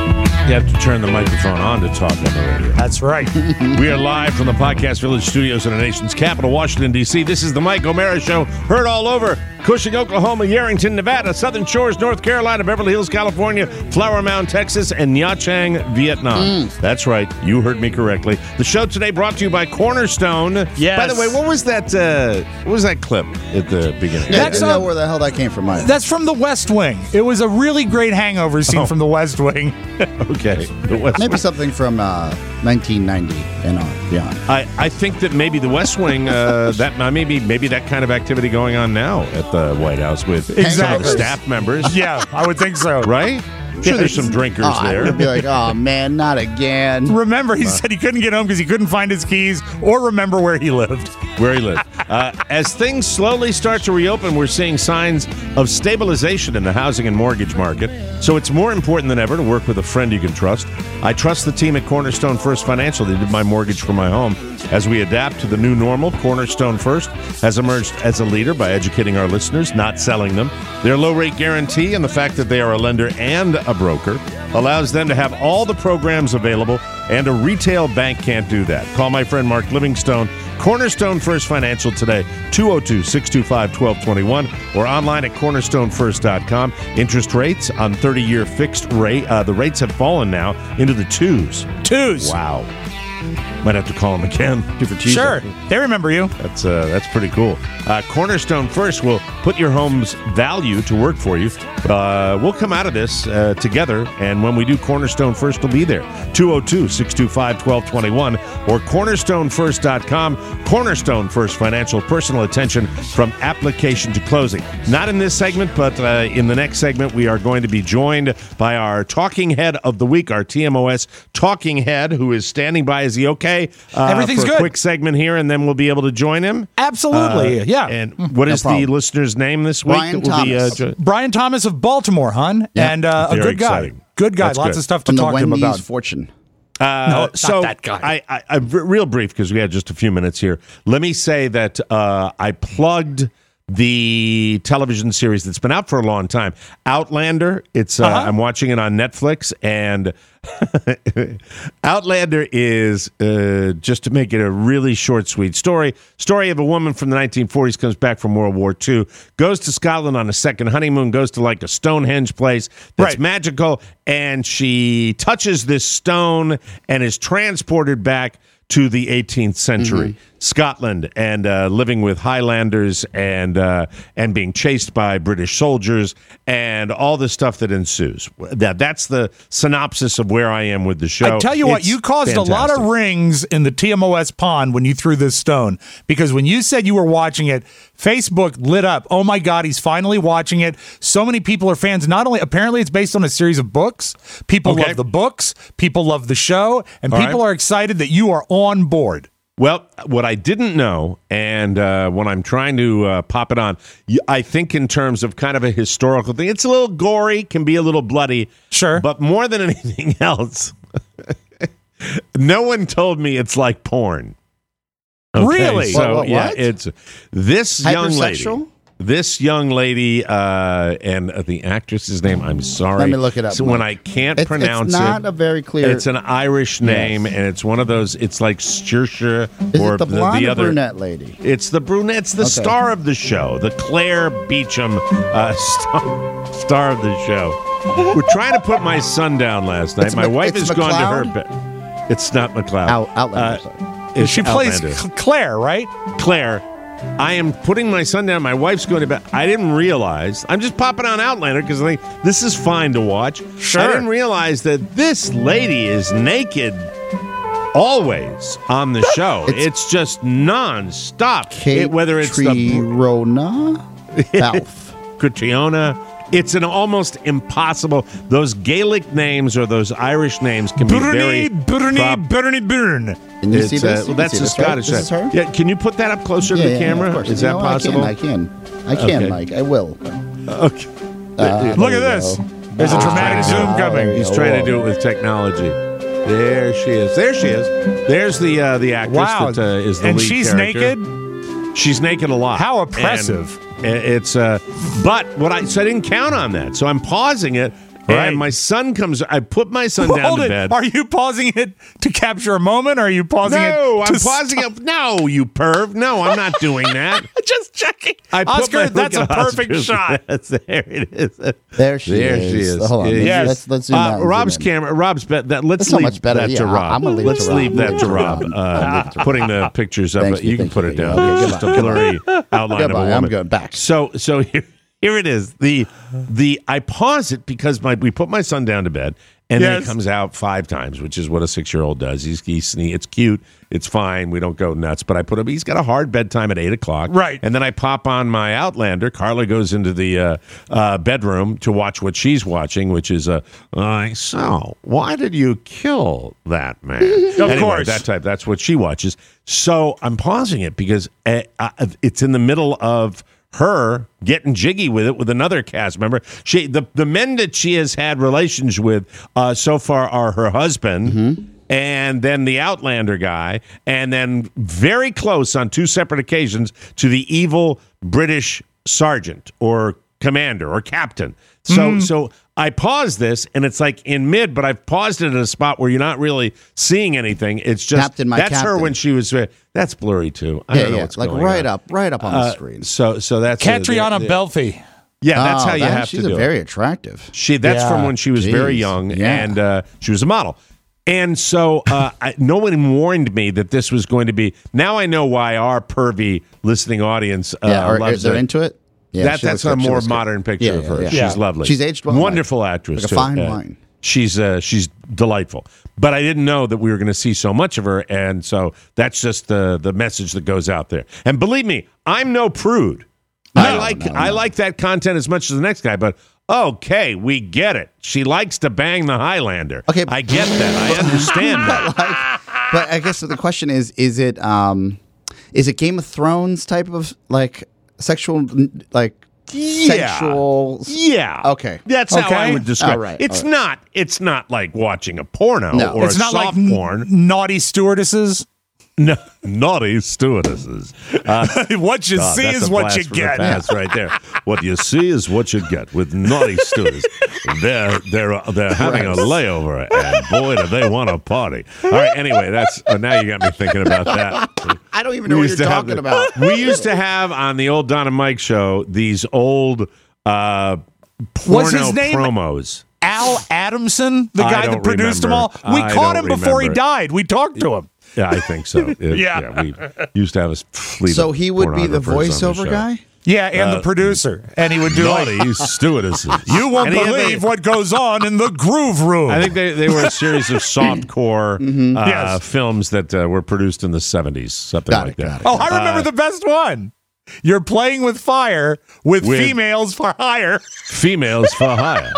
You have to turn the microphone on to talk on the radio. That's right. We are live from the Podcast Village studios in the nation's capital, Washington, D C This is the Mike O'Mara Show, heard all over Cushing, Oklahoma, Yerington, Nevada, Southern Shores, North Carolina, Beverly Hills, California, Flower Mound, Texas, and Nha Trang, Vietnam. Mm. That's right. You heard me correctly. The show today brought to you by Cornerstone. Yes. By the way, what was that uh, What was that clip at the beginning? Yeah, I didn't know where the hell that came from. Either. That's from The West Wing. It was a really great hangover scene oh. from The West Wing. Okay. The West Maybe Wing. something from uh, nineteen ninety and on beyond. I, I think that maybe The West Wing, uh, that maybe maybe that kind of activity going on now at the White House with exactly. some of the staff members. Yeah, I would think so. Right? I'm sure there's some drinkers oh, there. I'd be like, oh, man, not again. Remember, he uh, said he couldn't get home because he couldn't find his keys or remember where he lived. Where he lived. Uh, as things slowly start to reopen, we're seeing signs of stabilization in the housing and mortgage market. So it's more important than ever to work with a friend you can trust. I trust the team at Cornerstone First Financial. They did my mortgage for my home. As we adapt to the new normal, Cornerstone First has emerged as a leader by educating our listeners, not selling them. Their low-rate guarantee and the fact that they are a lender and a broker allows them to have all the programs available, and a retail bank can't do that. Call my friend Mark Livingstone, Cornerstone First Financial today, two oh two, six two five, one two two one, or online at cornerstone first dot com. Interest rates on thirty-year fixed rate, uh, the rates have fallen now into the twos. Twos. Wow. Might have to call them again. Sure. They remember you. That's uh, that's pretty cool. Uh, Cornerstone First will put your home's value to work for you. Uh, we'll come out of this uh, together, and when we do, Cornerstone First will be there. two oh two, six two five, one two two one or cornerstone first dot com. Cornerstone First Financial, personal attention from application to closing. Not in this segment, but uh, in the next segment, we are going to be joined by our talking head of the week, our T M O S talking head, who is standing by. Is he okay? Uh, Everything's for a good. Quick segment here, and then we'll be able to join him. Absolutely, uh, yeah. And what no is problem. the listener's name this week? Brian that will be, uh, Thomas. jo- Brian Thomas of Baltimore, hon, Yeah. and uh, a Very good guy. exciting. Good guy. That's Lots good. of stuff to From the talk to him Wendy's about. fortune. Uh, No, not so that guy. I, I, I, real brief because we had just a few minutes here. Let me say that uh, I plugged the television series that's been out for a long time, Outlander. It's uh, Uh-huh. I'm watching it on Netflix, and Outlander is uh, just to make it a really short, sweet story. Story of a woman from the nineteen forties comes back from World War Two, goes to Scotland on a second honeymoon, goes to like a Stonehenge place that's Right. magical, and she touches this stone and is transported back to the eighteenth century. Mm-hmm. Scotland, and uh, living with Highlanders, and uh, and being chased by British soldiers, and all the stuff that ensues. That that's the synopsis of where I am with the show. I tell you what, It's you caused fantastic. a lot of rings in the T M O S pond when you threw this stone, because when you said you were watching it, Facebook lit up. Oh my God, he's finally watching it. So many people are fans. Not only, apparently it's based on a series of books. People Okay. love the books. People love the show. And All people right. are excited that you are on board. Well, what I didn't know, and uh, when I'm trying to uh, pop it on, y- I think in terms of kind of a historical thing, it's a little gory, can be a little bloody. Sure. But more than anything else, no one told me it's like porn. Okay, Really? So, What, what, yeah, what? it's this young lady. Hypersexual? This young lady, uh, and uh, the actress's name, I'm sorry. Let me look it up, So when Mike. I can't It's- pronounce it's not it. a very clear- It's an Irish name, Yes. and it's one of those, it's like Saoirse Is or it the blonde or other brunette lady? It's the brunette. It's the Okay. star of the show, the Claire Beecham uh, star, star of the show. We're trying to put my son down last night. It's my Mc- wife it's has gone to her McLeod? bed. It's not McLeod. Out, Outlander. Uh, sorry. it's She plays Outlander. Cl- Claire, right? Claire. I am putting my son down. My wife's going to bed. I didn't realize. I'm just popping on Outlander because I think this is fine to watch. Sure. I didn't realize that this lady is naked always on the show. It's- It's, just non-stop. Kate It- whether it's the Trierona? Balfe. Catriona. It's an almost impossible. Those Gaelic names or those Irish names can be very. Bernie, Bernie, prop- Bernie, Byrne. Can you It's, see uh, this? well, You that's can the see this, right? Scottish. This is her? Yeah, can you put that up closer Yeah, to the yeah, yeah, camera? of course. Is You that know, possible? I can. I can. I can, Okay. Mike. I will. Okay. Uh, Look there at you this. go. There's a Ah, dramatic zoom there coming. you He's go. trying to Whoa. do it with technology. There she is. There she is. There's the uh, the actress Wow. that uh, is the and lead she's character. naked? She's naked a lot. How oppressive. And it's uh, but what I so I didn't count on that. So I'm pausing it Right. And my son comes. I put my son Well, down hold to it. bed. Are you pausing it to capture a moment? Or are you pausing no, it? to I'm pausing stop? it. No, you perv. No, I'm not doing that. Just checking. I put Oscar, my- that's a look at perfect Oscar's- shot. That's, there it is. There she there is. she is. Hold on. Let's, Yes. let's, let's zoom Uh, out and Rob's zoom in. camera. Rob's bet that. Let's That's so leave much better. that Yeah, to I- Rob. I'm gonna leave it let's to Rob. leave that Leave to it to Rob. Rob. Uh, Leave it to putting the pictures up. Thank you, you can thank put you, it thank down. you. It's just a blurry outline of a Goodbye. woman. I'm going back. So so here, here it is. The the I pause it because my we put my son down to bed. And then Yes. he comes out five times, which is what a six-year-old does. He's, he's it's cute, it's fine. We don't go nuts, but I put him. He's got a hard bedtime at eight o'clock, Right. And then I pop on my Outlander. Carla goes into the uh, uh, bedroom to watch what she's watching, which is a. Uh, so why did you kill that man? Of Anyway, course. that type. That's what she watches. So I'm pausing it because uh, uh, it's in the middle of her getting jiggy with it with another cast member. She the the men that she has had relations with uh, so far are her husband. Mm-hmm. And then the Outlander guy, and then very close on two separate occasions to the evil British sergeant or commander or captain. So, Mm. so I paused this, and it's like in mid, but I've paused it at a spot where you're not really seeing anything. It's just Captain, my that's her captain. when she was. Uh, that's blurry too. I Yeah, don't know yeah. what's Like going right on. up, right up on the Uh, screen. So, so that's Catriona uh, the- the- Belfi. Yeah, that's Oh, how you that- have she's to do a it. very attractive. She that's Yeah. from when she was very Jeez. young, Yeah. and uh, she was a model. And so uh, I, no one warned me that this was going to be. Now I know why our pervy listening audience uh, Yeah, or, loves they're it. into it. Yeah, that she that's looks a good. She more looks good. modern picture Yeah, of her. yeah, She's yeah. lovely. She's aged well. Wonderful like, actress, like a too. fine Uh, wine. She's uh, she's delightful. But I didn't know that we were going to see so much of her, and so that's just the the message that goes out there. And believe me, I'm no prude. I No, like no, I no. like that content as much as the next guy, but okay, we get it. She likes to bang the Highlander. Okay. I get that. I understand that. But I guess the question is: Is it um, is it Game of Thrones type of like sexual like Yeah. sexual? Yeah. Okay. That's how I Okay. would describe. All right, It's all right. not. It's not like watching a porno No. or It's a not soft like n- porn. naughty stewardesses. No, naughty stewardesses. Uh, What you God, see that's is a what blast you from the get. past right there. What you see is what you get with naughty stewards. They're they're they're having a layover, and boy, do they want to party. All right. Anyway, that's uh, now you got me thinking about that. I don't even know what you're to have talking the- about. We used to have on the old Don and Mike show these old uh, porno Was his name- promos. Al Adamson, the I guy don't that produced them all. remember. We I caught don't him before he remember. died. We talked to him. Yeah, I think so. It- Yeah. we used to have a fleet. So of he would be the pornographers on the voiceover show. guy. Yeah, and the producer. And he would do like, Naughty stewardesses. you won't And he had believe the- what goes on in the groove room. I think they, they were a series of softcore Mm-hmm. uh, Yes. films that uh, were produced in the seventies, something Got like it, that. got it. oh, I remember Uh, the best one. You're playing with fire with, With- females for hire. Females for hire.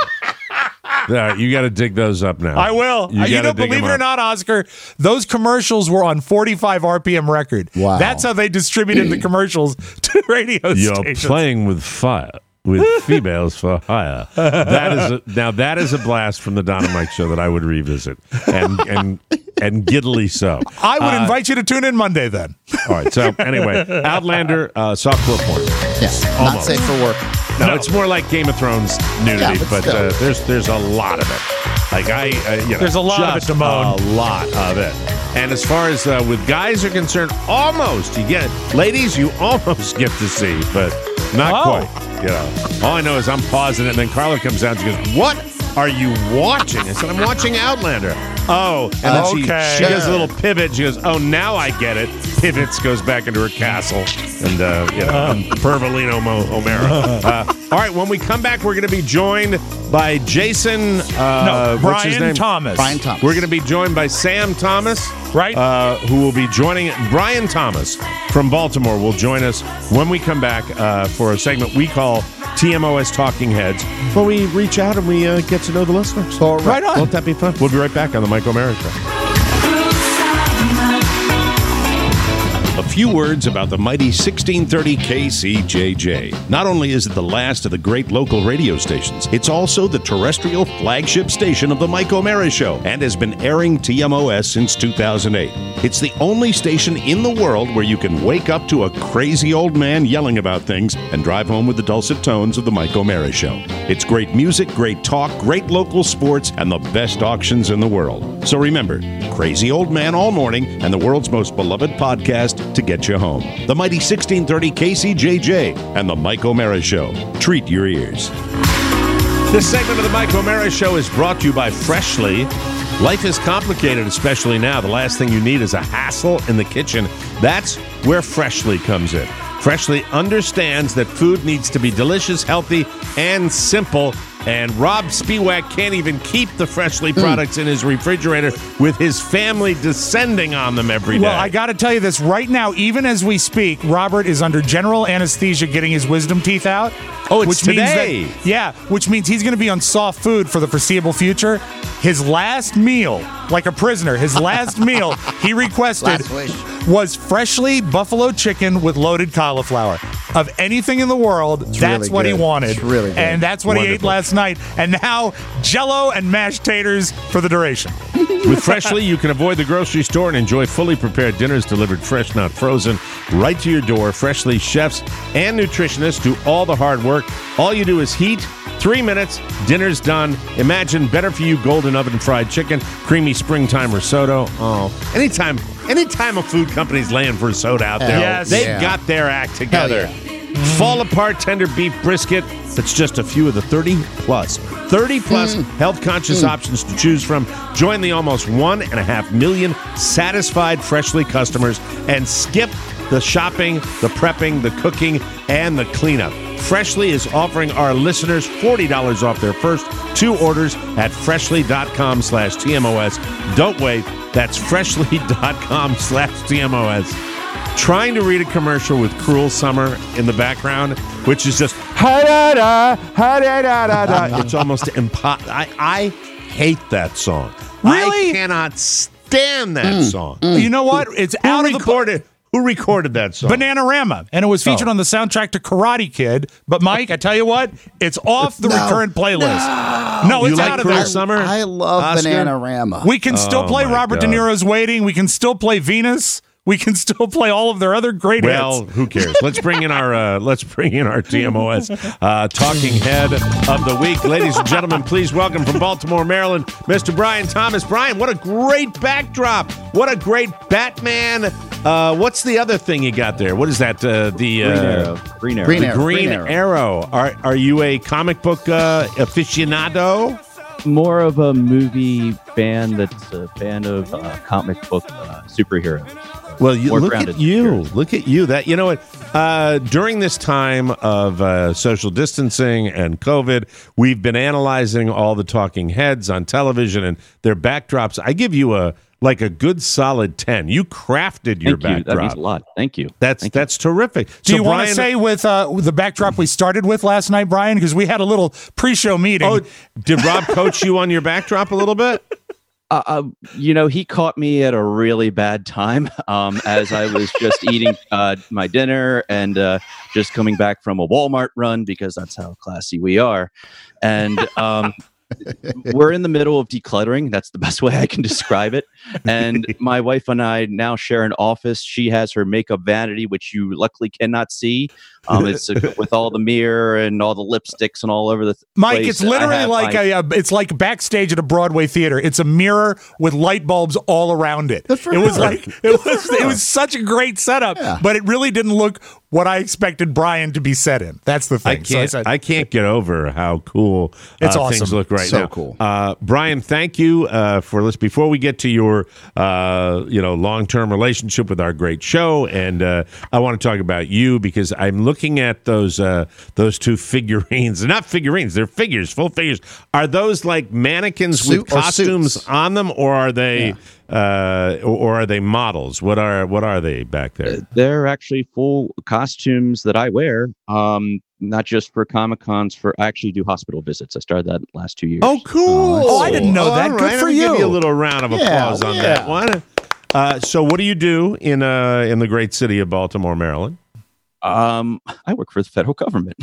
All right, you got to dig those up now. I will. You, You you gotta know, dig believe them it or up. not, Oscar, those commercials were on forty-five R P M record. Wow. That's how they distributed the commercials to radio You're stations. playing with fire. With females for hire. That is a, now that is a blast from the Don and Mike show that I would revisit, and and and giddily so. I would Uh, invite you to tune in Monday then. All right. So anyway, Outlander, uh, softcore porn. Yes, not Almost. safe for work. No, it's more like Game of Thrones nudity, Yeah, but but still. uh, there's there's a lot of it. Like I, uh, you know, There's a lot of it, just Damone. A lot of it. And as far as uh, with guys are concerned, almost you get ladies, you almost get to see, but not Oh. quite. You know, all I know is I'm pausing it, and then Carla comes out and she goes, "What are you watching?" I said, "I'm watching Outlander." Oh, and then Okay. she, she does a little pivot. She goes, "Oh, now I get it." Pivots, goes back into her castle, and uh, you know, I'm Pervolino Mo- O'Mara. Uh, all right, when we come back, we're going to be joined by Jason. Uh, no, what's his Brian name? Thomas. Brian Thomas. We're going to be joined by Sam Thomas, Right. Uh, who will be joining Brian Thomas from Baltimore. Will join us when we come back uh, for a segment we call T M O S Talking Heads, where we reach out and we uh, get to know the listeners. All right. Right on. Won't that be fun? We'll be right back on the Mike O'Mara Show. A few words about the mighty sixteen thirty K C J J. Not only is it the last of the great local radio stations, it's also the terrestrial flagship station of the Mike O'Mara Show and has been airing T M O S since two thousand eight. It's the only station in the world where you can wake up to a crazy old man yelling about things and drive home with the dulcet tones of the Mike O'Mara Show. It's great music, great talk, great local sports, and the best auctions in the world. So remember, crazy old man all morning and the world's most beloved podcast to get you home. The mighty sixteen thirty K C J J and the Mike O'Mara Show. Treat your ears. This segment of the Mike O'Mara Show is brought to you by Freshly. Life is complicated, especially now. The last thing you need is a hassle in the kitchen. That's where Freshly comes in. Freshly understands that food needs to be delicious, healthy, and simple. And Rob Spiewak can't even keep the Freshly products mm. in his refrigerator with his family descending on them every day. Well, I got to tell you this right now, even as we speak, Robert is under general anesthesia getting his wisdom teeth out. Oh, it's which today. Means that, yeah, which means he's going to be on soft food for the foreseeable future. His last meal, like a prisoner, his last meal he requested was Freshly buffalo chicken with loaded cauliflower. Of anything in the world, it's that's really what good. he wanted. It's really good. And that's what Wonderful. he ate last night. And now, Jell-O and mashed taters for the duration. With Freshly, you can avoid the grocery store and enjoy fully prepared dinners delivered fresh, not frozen, right to your door. Freshly chefs and nutritionists do all the hard work. All you do is heat. Three minutes, dinner's done. Imagine better for you golden oven fried chicken, creamy springtime risotto. Oh, anytime, anytime a food company's laying for soda out there, Yes. they've Yeah. got their act together. Fall apart tender beef brisket. That's just a few of the thirty plus, thirty plus Mm. health conscious Mm. options to choose from. Join the almost one and a half million satisfied Freshly customers and skip the shopping, the prepping, the cooking, and the cleanup. Freshly is offering our listeners forty dollars off their first two orders at freshly.com slash TMOS. Don't wait. That's freshly.com slash TMOS. Trying to read a commercial with Cruel Summer in the background, which is just ha-da-da, ha-da-da-da-da. It's almost impossible. I, I hate that song. Really? I cannot stand that Mm, song. Mm. You know what? It's Who out of the recorded? Who recorded that song? Bananarama, and it was featured Oh. on the soundtrack to Karate Kid. But Mike, I tell you what, it's off the No. recurrent playlist. No, You it's like out of Cruel there. Summer? I love Oscar? Bananarama. We can still Oh, play my Robert God. De Niro's Waiting. We can still play Venus. We can still play all of their other great Well, hits. who cares? Let's bring in our uh, let's bring in our T M O S uh, talking head of the week, ladies and gentlemen. Please welcome from Baltimore, Maryland, Mister Brian Thomas. Brian, what a great backdrop! What a great Batman! Uh, what's the other thing you got there? What is that? Uh, the uh, Green Arrow. Green Arrow. Green the Arrow. Green, Green Arrow. Arrow. Are are you a comic book uh, aficionado? More of a movie fan that's a fan of uh, comic book uh, superheroes. Well, you, More look grounded at you. superheroes. Look at you. That you know what? Uh, during this time of uh, social distancing and COVID, we've been analyzing all the talking heads on television and their backdrops. I give you a like a good solid ten. You crafted your Thank you. That means backdrop. a lot. Thank you. That's Thank you. that's terrific. Do so you want Brian, to say with uh, with the backdrop we started with last night, Brian? Because we had a little pre-show meeting. Oh, did Rob coach you on your backdrop a little bit? Uh, uh, you know, he caught me at a really bad time um, as I was just eating uh, my dinner and uh, just coming back from a Walmart run because that's how classy we are. And um, we're in the middle of decluttering. That's the best way I can describe it. And my wife and I now share an office. She has her makeup vanity, which you luckily cannot see. Um, it's uh, with all the mirror and all the lipsticks and all over the th- Mike, place. it's literally I have like my- a, uh, it's like backstage at a Broadway theater. It's a mirror with light bulbs all around it. Good for It was her. like it was it was such a great setup, Yeah. but it really didn't look what I expected Brian to be set in. That's the I thing. So I can't. said, I can't get over how cool It's uh, awesome. things look right So now. cool. Uh, Brian, thank you uh, for this. Before we get to your, uh, you know, long-term relationship with our great show, and uh, I want to talk about you because I'm looking at those uh, those two figurines. They're not figurines; they're figures, full figures. Are those like mannequins Suit with or costumes suits? on them, or are they, uh, or, or are they models? What are what are they back there? They're actually full costumes that I wear, um, not just for Comic Cons. For I actually do hospital visits. I started that last two years. Oh, cool! Oh, I didn't know that. All Good right, for let me Give you. you a little round of Yeah, applause on yeah. that one. Uh, so, what do you do in uh, in the great city of Baltimore, Maryland? Um, I work for the federal government.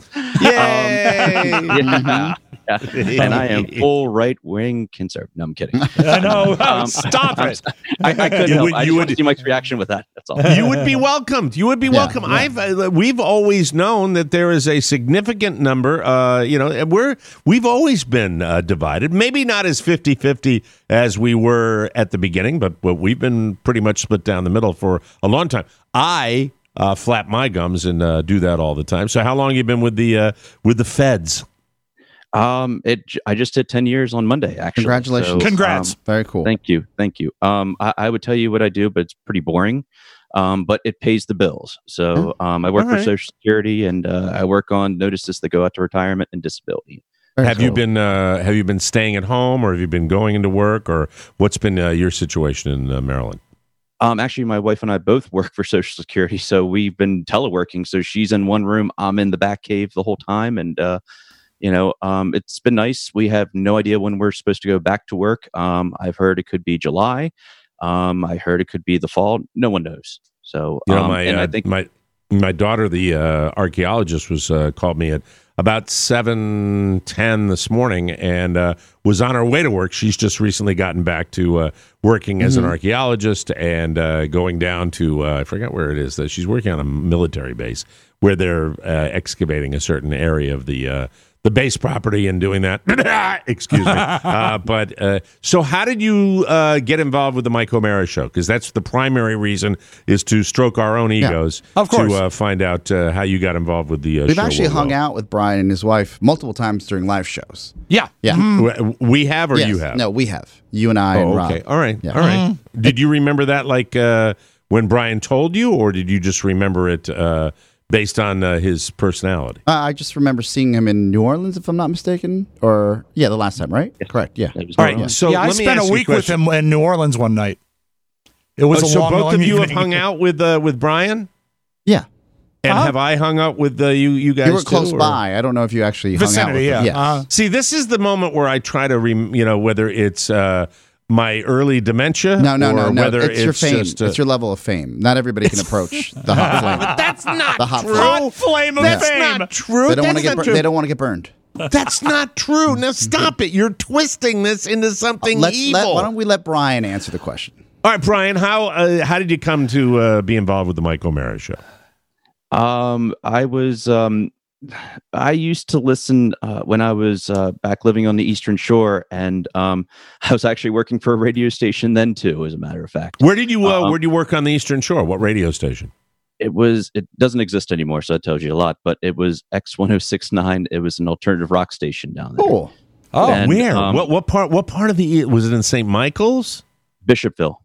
Yay! um, yeah, yeah. And I am full right wing conservative. No, I'm kidding. I know. Um, Stop I'm- it. I, I couldn't You help. would- I you just would- want to see Mike's reaction with that. That's all. You would be welcomed. You would be Yeah, welcome. yeah. I've uh, we've always known that there is a significant number. Uh, you know, we're we've always been uh, divided. Maybe not as fifty-fifty as we were at the beginning, but, but we've been pretty much split down the middle for a long time. I uh, flap my gums and uh, do that all the time. So, how long have you been with the uh, with the feds? Um, it. I just hit ten years on Monday. Actually, Congratulations. So, Congrats. um, Very cool. Thank you, thank you. Um, I, I would tell you what I do, but it's pretty boring. Um, but it pays the bills. So, um, I work All for right. Social Security, and uh, I work on notices that go out to retirement and disability. Very Have you cool. been uh, have you been staying at home, or have you been going into work, or what's been uh, your situation in uh, Maryland? Um, actually, my wife and I both work for Social Security, so we've been teleworking. So she's in one room, I'm in the back cave the whole time, and uh, you know, um, it's been nice. We have no idea when we're supposed to go back to work. Um, I've heard it could be July. Um, I heard it could be the fall. No one knows. So, You know, um, my and uh, I think my my daughter, the uh, archaeologist, was uh, called me at about seven ten this morning, and uh, was on her way to work. She's just recently gotten back to uh, working as Mm-hmm. an archaeologist and uh, going down to uh, I forgot where it is. That she's working on a military base where they're uh, excavating a certain area of the. Uh, the base property and doing that. Excuse me. Uh, but uh, so how did you uh, get involved with the Mike O'Mara show? Because that's the primary reason is to stroke our own egos. Of course. To uh, find out uh, how you got involved with the uh, We've show. actually Well, hung well. out with Brian and his wife multiple times during live shows. Yeah. Yeah. W- We have or Yes. you have? No, we have. You and I and Oh, Rob. okay. All right. Yeah. All right. Did you remember that like uh, when Brian told you, or did you just remember it uh, based on uh, his personality? Uh, I just remember seeing him in New Orleans, if I'm not mistaken. Or, yeah, the last time, right? Correct, yeah. it was All right. normal. So yeah, I let me spent ask a you a week with question. him in New Orleans one night. It was Oh, a so long, both long of you have evening. hung out with uh, with Brian, Yeah. and Huh? have I hung out with uh, you? You guys You were too, close or- by. I don't know if you actually hung out with Vicinity, him. yeah. Uh, See, this is the moment where I try to, rem- you know, whether it's uh, my early dementia, No, no, or no, no. whether It's, your fame. just, uh, It's your level of fame. Not everybody can approach the hot flame. That's not The hot true. flame. hot flame of That's fame. not true. They don't want That's to get. not Bur- true. they don't want to get burned. That's not true. Now stop it. You're twisting this into something Let's, evil. let, why don't we let Brian answer the question? All right, Brian. How uh, how did you come to uh, be involved with the Mike O'Mara show? Um, I was um, I used to listen uh, when I was uh, back living on the Eastern Shore, and um, I was actually working for a radio station then too. As a matter of fact, Where did you uh, Um, Where did you work on the Eastern Shore? What radio station? it was it doesn't exist anymore, so that tells you a lot. But it was X one oh six nine. It was an alternative rock station down there. Cool. Oh, And, where? um, what what part? What part of the? Was it in Saint Michael's? Bishopville.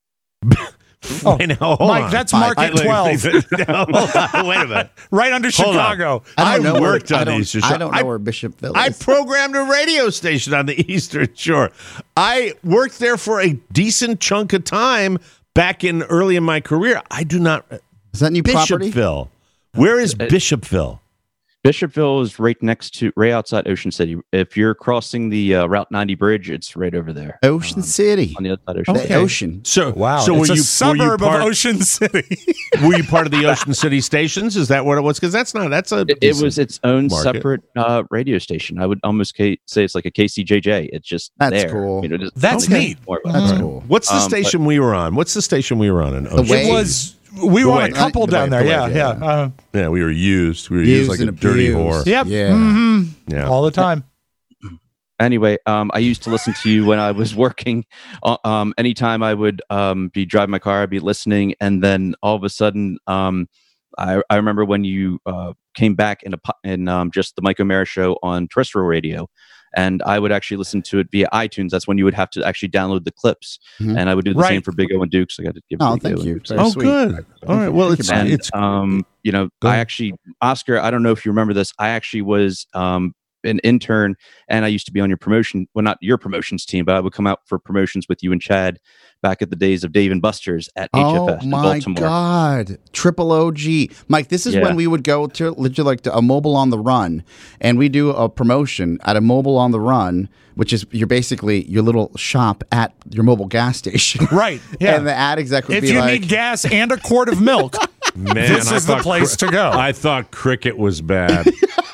Oh, Wait, now, hold Mike, on. that's I- Market I- twelve. No, hold on, wait a minute. Right under Hold on. Chicago. I don't I know worked where, on I the don't, Eastern Shore. I don't know I- where Bishopville I is. programmed a radio station on the Eastern Shore. I worked there for a decent chunk of time back in early in my career. I do not. Is that new property? Bishopville. Where is Bishopville? Bishopville is right next to, right outside Ocean City. If you're crossing the uh, Route ninety bridge, it's right over there. Ocean City. On the other side of Ocean The City. ocean. So Wow. So it's were a you suburb were you part, of Ocean City. Were you part of the Ocean City stations? Is that what it was? Because that's not. That's a. It, it decent was its own market. separate uh, radio station. I would almost ca- say it's like a K C J J. It's just That's there. cool. You know, just- That's okay. neat. More about That's it. cool. What's the Um, but- station we were on? What's the station we were on in Ocean? Wave. It was. We were on a Wave. couple The down Wave, there. the Yeah, Wave, yeah. yeah. Uh, Yeah, we were used. We were Used used like a and dirty abused. whore. yep. Yeah. hmm Yeah. All the time. Anyway, um, I used to listen to you when I was working. Uh, um, anytime I would um, be driving my car, I'd be listening, and then all of a sudden, um, I, I remember when you uh, came back in a po- in um, just the Mike O'Mara show on terrestrial radio, and I would actually listen to it via iTunes. That's when you would have to actually download the clips, Mhm. and I would do the Right. same for Big O and Dukes. I got to give. Oh, Big thank O and you. Dukes. Very Oh, sweet. good. All right. Well, it's And it's um, you know, Go I ahead. actually, Oscar, I don't know if you remember this. I actually was um, an intern, and I used to be on your promotion, well, not your promotions team, but I would come out for promotions with you and Chad back at the days of Dave and Buster's at H F S Oh in my Baltimore. God, Triple O G, Mike. This is Yeah. when we would go to literally like to a Mobile on the Run, and we do a promotion at a Mobile on the Run, which is you're basically your little shop at your mobile gas station, Right? Yeah. And the ad exec would if be you like, need gas and a quart of milk, Man, this I is the thought place cri- to go. I thought cricket was bad.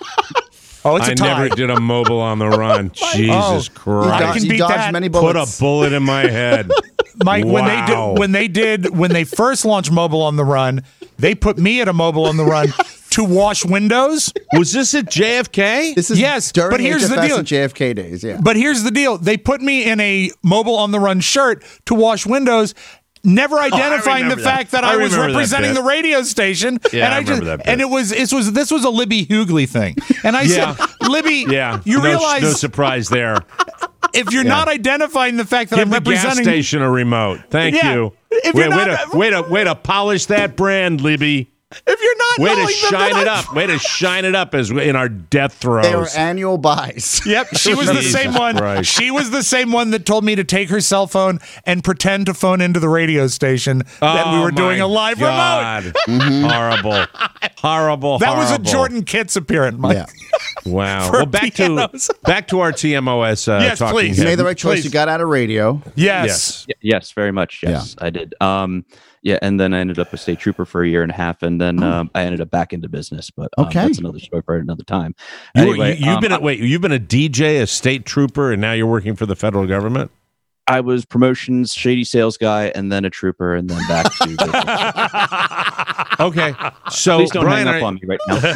oh, it's a I tie. never did a Mobile on the Run. Jesus Oh, you, Christ. I can you beat dodged that. many Put bullets. a bullet in my head. Mike, when they Wow. did when they did when they first launched Mobile on the Run, they put me at a Mobile on the Run to wash windows. Was this at J F K? This is Yes, during but here's H F S the deal. and J F K days. Yeah, But here's the deal: they put me in a Mobile on the Run shirt to wash windows. Never identifying the remember that. fact that I I, was remember that representing bit. the radio station, Yeah, and I I, remember just that bit. and it was it was this was a Libby Hughley thing, and I Yeah. said, Libby, Yeah. you no, realize no surprise there. if you're Yeah. not identifying the fact that Give I'm the gas representing, station a remote. Thank Yeah. you. If way, you're way, not- to, way, to, way to polish that brand, Libby. if you're not Way to knowing that shine that it I- up. Way to shine it up as in our death throes. they were annual buys. Yep, she was the Jesus same one. Christ. She was the same one that told me to take her cell phone and pretend to phone into the radio station that we Oh, were doing my a live God. remote. Horrible. Horrible. That was a horrible. Jordan Kitts appearance, Mike. Yeah. Wow. for Well, back pianos. to back to our T M O S uh, Yes, talking please. You head. made the right choice. Please. You got out of radio. Yes. Yes. Y- yes, very much. Yes, I did. Um, yeah, and then I ended up a state trooper for a year and a half, and then um, I ended up back into business. But um, Okay. that's another story for another time. You were- Anyway, you, have um, been a, wait. You've been a D J, a state trooper, and now you're working for the federal government. I was promotions, shady sales guy, and then a trooper, and then back to. business. Okay. So Please don't Brian, hang up are- on me right now.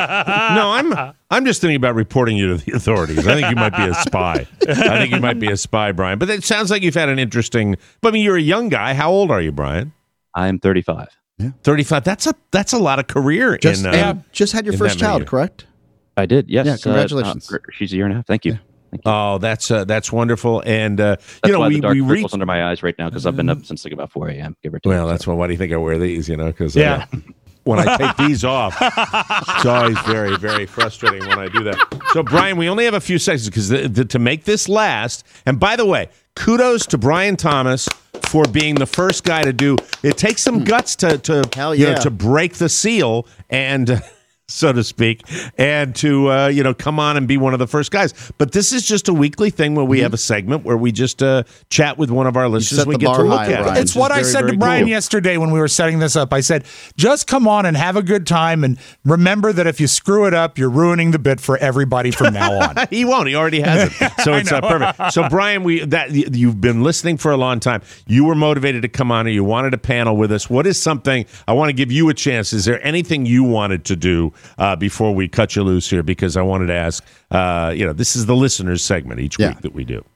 no, I'm I'm just thinking about reporting you to the authorities. I think you might be a spy. I think you might be a spy, Brian. But it sounds like you've had an interesting. But I mean, you're a young guy. How old are you, Brian? I am thirty-five. thirty-five. That's a that's a lot of career Just, in. Uh, and just had your in first that many child, years. correct? I did. Yes. Yeah, uh, congratulations. uh, she's a year and a half. Thank you. Thank you. Oh, that's uh, that's wonderful. And uh, That's you know, why we the dark we circles reached. under my eyes right now because I've been up since like about four a.m. Give or take. Well, that's why. Why do you think I wear these? You know, because Yeah. uh, when I take these off, it's always very, very frustrating when I do that. So, Brian, we only have a few seconds because the, the, to make this last. And by the way, kudos to Brian Thomas for being the first guy to do. It takes some guts to to Hell you know yeah. to break the seal and. Uh, so to speak, and to uh, you know come on and be one of the first guys. But this is just a weekly thing where we have a segment where we just uh, chat with one of our listeners. set We the get to bar look high, at it. Brian. It's what I very, said to very Brian cool. yesterday when we were setting this up. I said, just come on and have a good time, and remember that if you screw it up, you're ruining the bit for everybody from now on. He won't. He already has it. So I it's uh, know. perfect. So Brian, we that y- you've been listening for a long time. You were motivated to come on, and you wanted a panel with us. What is something I want to give you a chance? Is there anything you wanted to do uh, before we cut you loose here? Because I wanted to ask. Uh, you know, this is the listeners segment each Yeah. week that we do.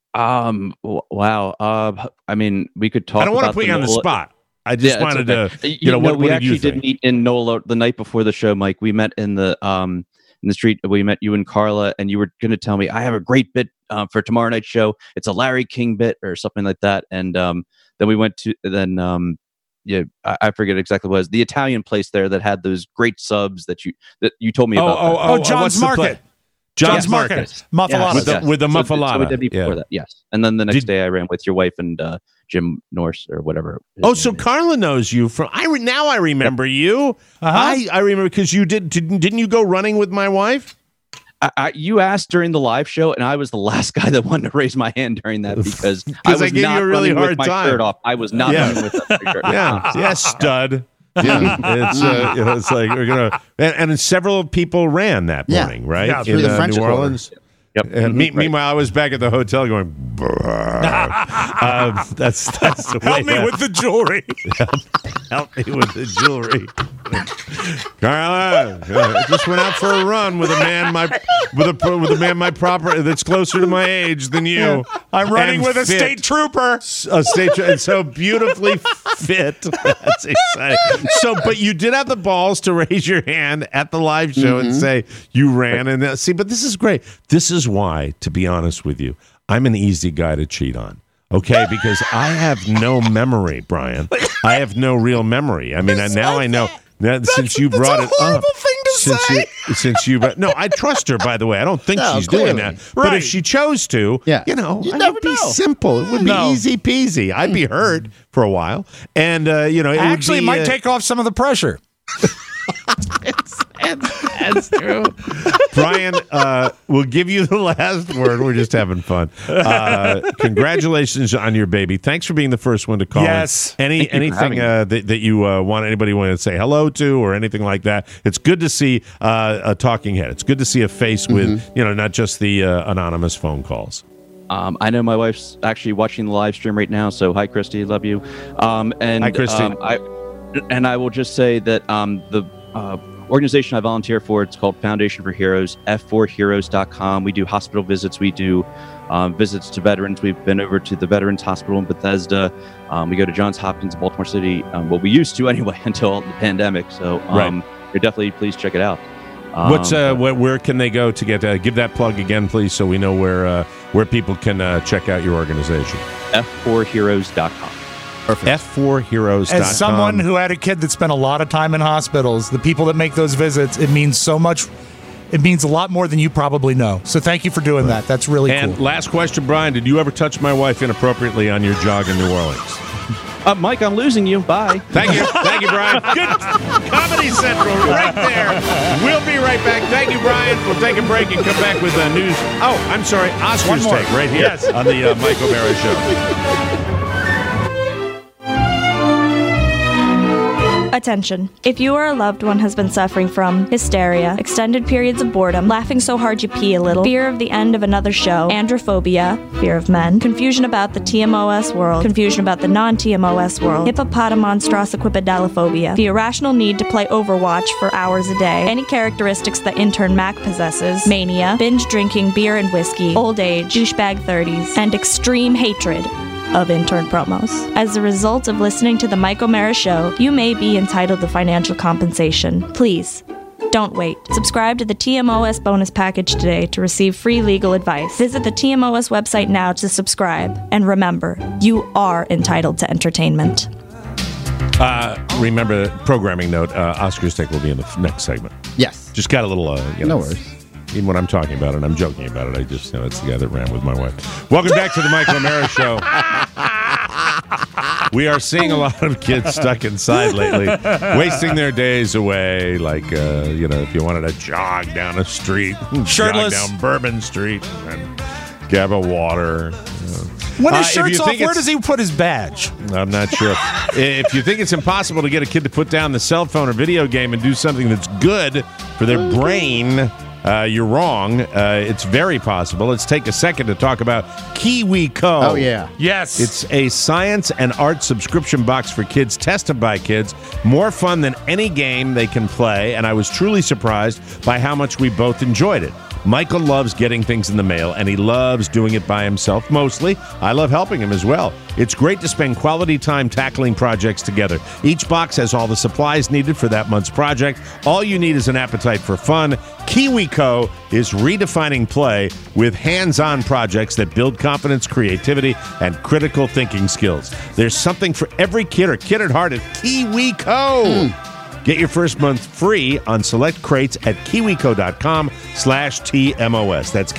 Um. w- Wow. Uh. I mean, we could talk. I don't want to about put you on the Nola- spot. I just Yeah, it's wanted okay. to. You, know, what, we what did actually you did think? meet in NOLA the night before the show, Mike. We met in the um in the street. We met you and Carla, and you were going to tell me I have a great bit uh, for tomorrow night's show. It's a Larry King bit or something like that. And um, then we went to then um, yeah, I, I forget exactly what it was the Italian place there that had those great subs that you that you told me Oh, about. oh, that. oh, Oh, John's what's the Market. play? John's John's Market. Market. Muffalata. With the- with the So- so we muffalata, did before yeah. that, yes. And then the next Did- day I ran with your wife and uh, Jim Norse or whatever. his Oh, name so is. Carla knows you from. I re, now I remember you. Uh-huh. I I remember because you did. Didn't didn't you go running with my wife? I, I, you asked during the live show, and I was the last guy that wanted to raise my hand during that because I 'Cause I was gave you not a really running hard with my time. shirt off. I was not Yeah. running with my shirt off. Yeah, yeah, stud. Yeah, it's uh, you know, it's like we're gonna and, and several people ran that Yeah. morning, right? Yeah, through the uh, French New Quarter. Orleans. Yep. Uh, Mhm, me, right. Meanwhile, I was back at the hotel going. um, that's that's the way. Help me uh, with the jewelry. help me with the jewelry. Carla, uh, I just went out for a run with a man my with a with a man my proper that's closer to my age than you. I'm running And with a fit. state trooper. A state tr- and so beautifully fit. That's exciting. So, but you did have the balls to raise your hand at the live show and say you ran. And uh, see, but this is great. This is why, to be honest with you, I'm an easy guy to cheat on. Okay, because I have no memory, Brian. I have no real memory. I mean, and now I know. That, since you brought it It's a horrible up, thing to since say? You, since you, but no, I trust her. By the way, I don't think No, she's clearly. doing that. But Right. if she chose to, Yeah. you know, You it never would be know. simple. It would be No. easy peasy. I'd be hurt for a while, and uh, you know, it Actually, would it be, might uh, take off some of the pressure. That's true. Brian, uh, we'll give you the last word. We're just having fun. Uh, congratulations on your baby. Thanks for being the first one to call. Yes. In. Any Thank you for anything having me. uh, that, that you uh, want anybody want to say hello to or anything like that? It's good to see uh, a talking head. It's good to see a face with you know not just the uh, anonymous phone calls. Um, I know my wife's actually watching the live stream right now, so hi, Christy, love you. Um, and Hi, Christy. Um, I and I will just say that um, the uh, organization I volunteer for, it's called Foundation for Heroes, F four heroes dot com. We do hospital visits. We do um, visits to veterans. We've been over to the Veterans Hospital in Bethesda. Um, we go to Johns Hopkins in Baltimore City. Um, well, we used to anyway until the pandemic. So um, you're definitely please check it out. Um, What's uh, where, where can they go to get? Uh, give that plug again, please, so we know where uh, where people can uh, check out your organization. F four heroes dot com. F four heroes dot com. As someone who had a kid that spent a lot of time in hospitals, the people that make those visits, it means so much. It means a lot more than you probably know. So thank you for doing that. That's really And cool. last question, Brian, did you ever touch my wife inappropriately on your jog in New Orleans? Uh, Mike, I'm losing you. Bye. Thank you. Thank you, Brian. Good. Comedy Central right there. We'll be right back. Thank you, Brian. We'll take a break and come back with uh, news. Oh, I'm sorry. Oscars more. take right here Yes. on the uh, Mike O'Mara Show. Attention. If you or a loved one has been suffering from hysteria, extended periods of boredom, laughing so hard you pee a little, fear of the end of another show, androphobia, fear of men, confusion about the T M O S world, confusion about the non-T M O S world, hippopotamonstrossequipedalophobia, the irrational need to play Overwatch for hours a day, any characteristics that intern Mac possesses, mania, binge drinking beer and whiskey, old age, douchebag thirties, and extreme hatred of intern promos. As a result of listening to the Mike O'Mara Show, you may be entitled to financial compensation. Please, don't wait. Subscribe to the T M O S bonus package today to receive free legal advice. Visit the T M O S website now to subscribe. And remember, you are entitled to entertainment. Uh, remember, programming note, uh, Oscars Take will be in the f- next segment. Yes. Just got a little, uh, you know. No worries. Even when I'm talking about it, I'm joking about it. I just, you know, it's the guy that ran with my wife. Welcome back to the Michael O'Mara Show. We are seeing a lot of kids stuck inside lately, wasting their days away. Like, uh, you know, if you wanted to jog down a street, Shirtless. jog down Bourbon Street and grab a water. When his Uh, if shirt's you off, think where it's- does he put his badge? I'm not sure. If you think it's impossible to get a kid to put down the cell phone or video game and do something that's good for their brain, uh, you're wrong. Uh, it's very possible. Let's take a second to talk about KiwiCo. Oh, yeah. Yes. It's a science and art subscription box for kids, tested by kids. More fun than any game they can play, and I was truly surprised by how much we both enjoyed it. Michael loves getting things in the mail, and he loves doing it by himself mostly. I love helping him as well. It's great to spend quality time tackling projects together. Each box has all the supplies needed for that month's project. All you need is an appetite for fun. KiwiCo is redefining play with hands-on projects that build confidence, creativity, and critical thinking skills. There's something for every kid or kid at heart at KiwiCo. Mm. Get your first month free on select crates at kiwico.com slash TMOS. That's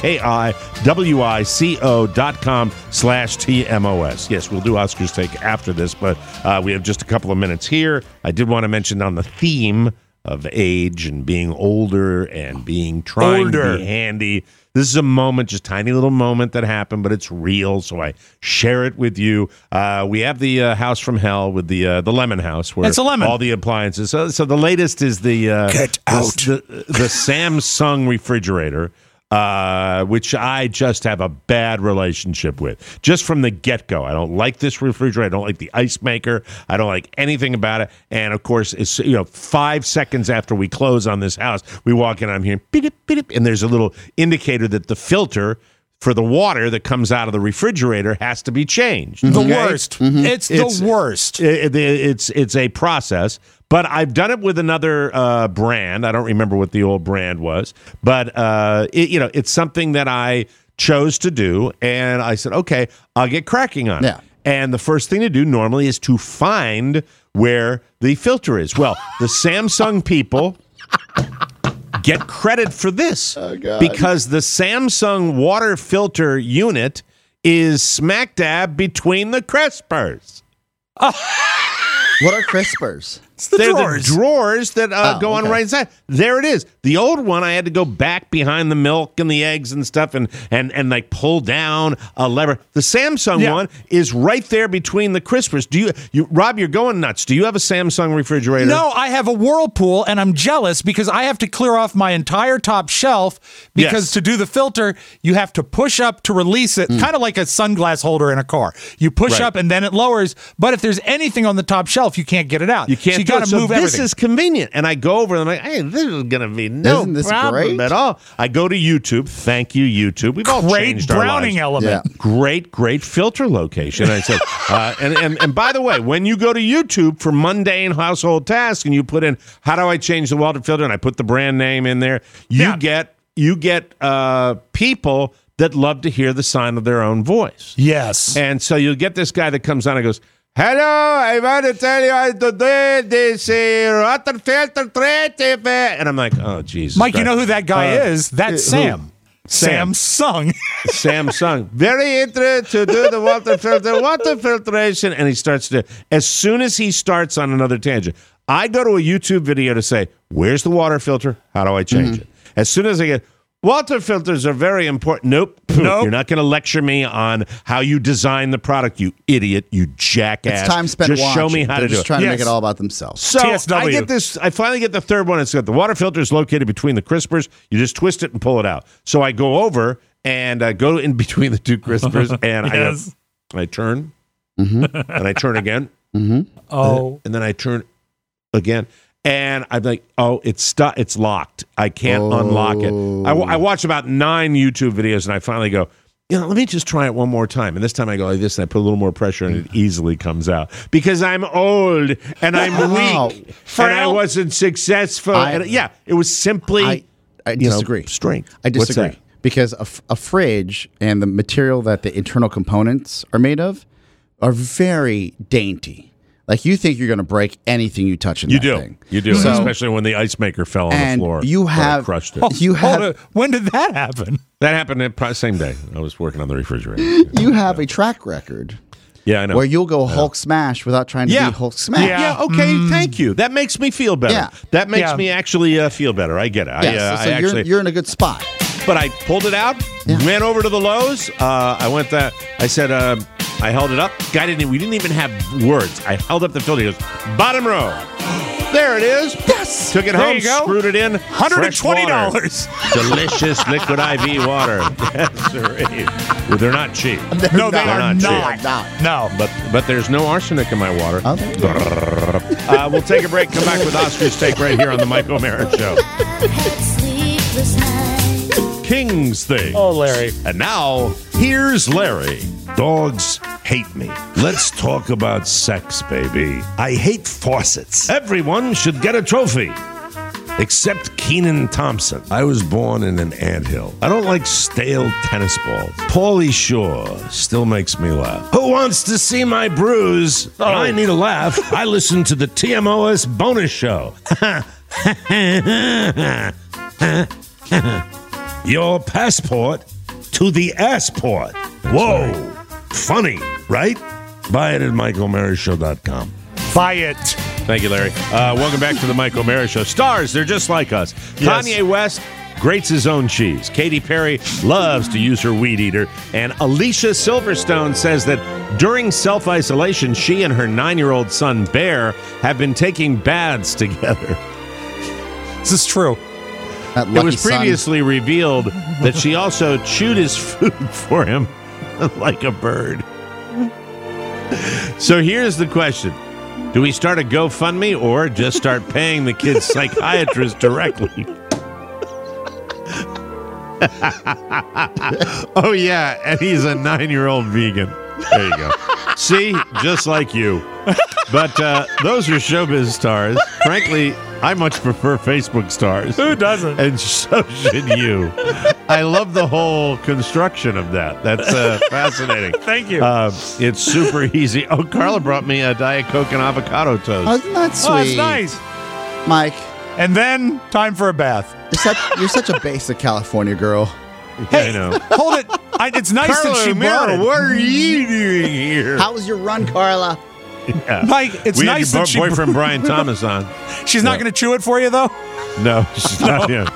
K-I-W-I-C-O dot com slash T-M-O-S. Yes, we'll do Oscars Take after this, but uh, we have just a couple of minutes here. I did want to mention on the theme of age and being older and being trying Older. to be handy. This is a moment, just tiny little moment that happened, but it's real, so I share it with you. Uh, we have the uh, house from hell with the uh, the lemon house, where It's a lemon. all the appliances. So, so the latest is the uh, Get the- out. the, the Samsung refrigerator, uh, which I just have a bad relationship with, just from the get-go. I don't like this refrigerator. I don't like the ice maker. I don't like anything about it. And of course, it's, you know, five seconds after we close on this house, we walk in. I'm hearing beep, beep, and there's a little indicator that the filter for the water that comes out of the refrigerator has to be changed. The okay? worst. It's, It's- the worst. It- it- it's it's a process, but I've done it with another uh, brand. I don't remember what the old brand was, but uh, it, you know, it's something that I chose to do, and I said, okay, I'll get cracking on it. Yeah. And the first thing to do normally is to find where the filter is. Well, the Samsung people get credit for this Oh, God. because the Samsung water filter unit is smack dab between the crispers. What are crispers? It's the They're drawers. the drawers that uh, Oh, go on okay. right side. There it is. The old one, I had to go back behind the milk and the eggs and stuff and and, and like pull down a lever. The Samsung Yeah. one is right there between the crispers. Do you, you, Rob, you're going nuts. Do you have a Samsung refrigerator? No, I have a Whirlpool, and I'm jealous because I have to clear off my entire top shelf because Yes. to do the filter, you have to push up to release it, kind of like a sunglass holder in a car. You push Right. up and then it lowers, but if there's anything on the top shelf, you can't get it out. You can't so you do got it. to So move this everything. is convenient. And I go over and I'm like, hey, this is going to be no Isn't this problem great? at all. I go to YouTube. Thank you, YouTube. We've all Great changed our browning lives. element. Yeah. Great, great filter location. I said, uh, and, and and by the way, when you go to YouTube for mundane household tasks and you put in, how do I change the water filter? And I put the brand name in there, you Yeah. get you get uh, people that love to hear the sound of their own voice. Yes. And so you'll get this guy that comes on and goes, hello, I want to tell you how to do this uh, water filter treatment. And I'm like, oh, Jesus Mike, you Christ. know who that guy Uh, is? That's who? Sam. Sam. Samsung. Samsung. Very interested to do the water filter, water filtration. And he starts to, as soon as he starts on another tangent, I go to a YouTube video to say, where's the water filter? How do I change Mm-hmm. it? As soon as I get, water filters are very important. Nope. Nope. You're not going to lecture me on how you design the product, you idiot, you jackass. It's time spent Just watching. show me how They're to do just it. trying to make Yes. it all about themselves. So T S W. I get this. I finally get the third one. It's got the water filter is located between the crispers. You just twist it and pull it out. So I go over and uh, go in between the two crispers, and Yes. I I turn, Mm-hmm. and I turn again, Oh. and then I turn again, and I'm like, oh, it's stuck. It's locked. I can't unlock it. I, w- I watch about nine YouTube videos, and I finally go, you know, let me just try it one more time. And this time I go like this, and I put a little more pressure, and it easily comes out because I'm old and I'm Wow. weak, and I wasn't successful. I- and yeah, it was simply, I, I you know, disagree. strength. I What's disagree. that? Because a, f- a fridge and the material that the internal components are made of are very dainty. Like you think you're going to break anything you touch in You that do, thing. you do, So- especially when the ice maker fell on and the floor. you Or have crushed it. You have Hold on. When did that happen? That happened the pro- same day. I was working on the refrigerator. you have a track record Yeah, I know. where you'll go Hulk smash without trying to Yeah. be Hulk smash. Yeah, okay, thank you. That makes me feel better. Yeah. That makes Yeah. me actually uh, feel better. I get it. I, Yeah, uh, so, so I actually, you're, you're in a good spot. but I pulled it out, Yeah. ran over to the Lowe's. Uh, I went that. I said, uh, I held it up. Guy didn't. We didn't even have words. I held up the filter. He goes, bottom row. There it is. Yes. Took it There home, you go. screwed it in. one hundred twenty dollars. Fresh water. Delicious liquid I V water. Yes, sirree. Well, they're not cheap. No, they They're are not not. cheap. Not. No. But but there's no arsenic in my water. Oh, there you go. Uh, we'll take a break. Come back with Oscar's Take right here on the Mike O'Mara Show. King's Thing. Oh, Larry. And now, here's Larry. Dogs hate me. Let's talk about sex, baby. I hate faucets. Everyone should get a trophy. Except Keenan Thompson. I was born in an anthill. I don't like stale tennis balls. Pauly Shore still makes me laugh. Who wants to see my bruise? Oh. I need a laugh. I listen to the T M O S bonus show. Your passport to the assport. Whoa. Funny, right? Buy it at mike o'mara show dot com. Buy it. Thank you, Larry. Uh, welcome back to the Mike O'Mara Show. Stars, they're just like us. Yes. Kanye West grates his own cheese. Katy Perry loves to use her weed eater. And Alicia Silverstone says that during self-isolation, she and her nine-year-old son, Bear, have been taking baths together. This is true. That It lucky was son. previously revealed that she also chewed his food for him like a bird. So here's the question. Do we start a GoFundMe or just start paying the kid's psychiatrist directly? Oh, yeah, and he's a nine-year-old vegan. There you go. See, just like you. But uh, those are showbiz stars. Frankly, I much prefer Facebook stars. Who doesn't? And so should you. I love the whole construction of that. That's uh, fascinating. Thank you. Uh, it's super easy. Oh, Carla brought me a Diet Coke and avocado toast. Oh, isn't that sweet? Oh, that's nice. Mike, and then time for a bath. You're such, you're such a basic California girl. Hey, I know. Hold it. I, it's nice Carla, that she brought it. what are you doing here? How was your run, Carla? Yeah. Mike, it's we nice had your that she boyfriend Brian Thomas on. She's not No. going to chew it for you, though? No, she's not. Yeah.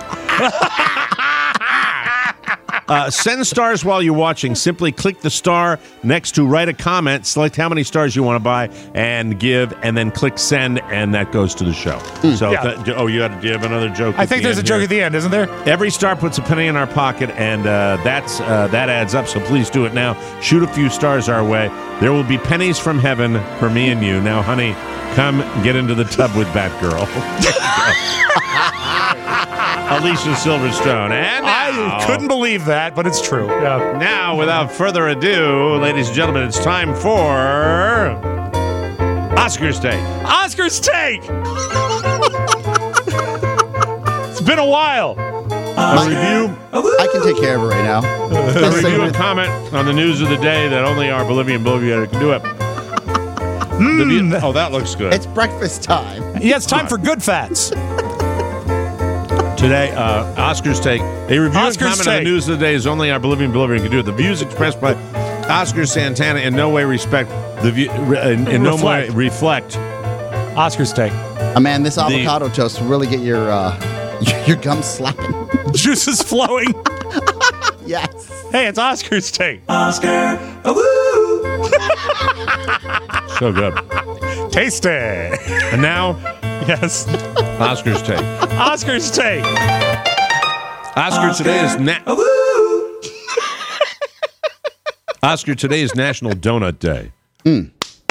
Uh, send stars while you're watching. Simply click the star next to write a comment, select how many stars you want to buy, and give, and then click send, and that goes to the show. So, Yeah. th- oh, you had to give another joke. I at think the there's a end joke here. at the end, isn't there? Every star puts a penny in our pocket, and uh, that's uh, that adds up. So please do it now. Shoot a few stars our way. There will be pennies from heaven for me and you. Now, honey, come get into the tub with Batgirl. Alicia Silverstone. And now, I couldn't believe that, but it's true. Yeah. now, without further ado, ladies and gentlemen, it's time for Oscar's Take. Oscar's Take! It's been a while. A review, I can take care of it right now. a review and comment on the news of the day that only our Bolivian Bolivian can do it. The view- oh, that looks good. It's breakfast time. Yeah, it's time for good fats. Today, uh, Oscar's Take. A review and Oscar's comment on the Take. news of the day is only our Bolivian Bolivian can do it. The views expressed by Oscar Santana in no way respect the view, in, in no way Reflect. reflect. Oscar's Take. Oh, man, this avocado toast will really get your uh, your gums slapping. Juice is flowing. Yes. Hey, it's Oscar's Take. Oscar, woo! So good. Tasty. And now, Yes. Oscar's Take. Oscar's Take. Oscar today is na- Woo! Oscar today is National Donut Day. Mm.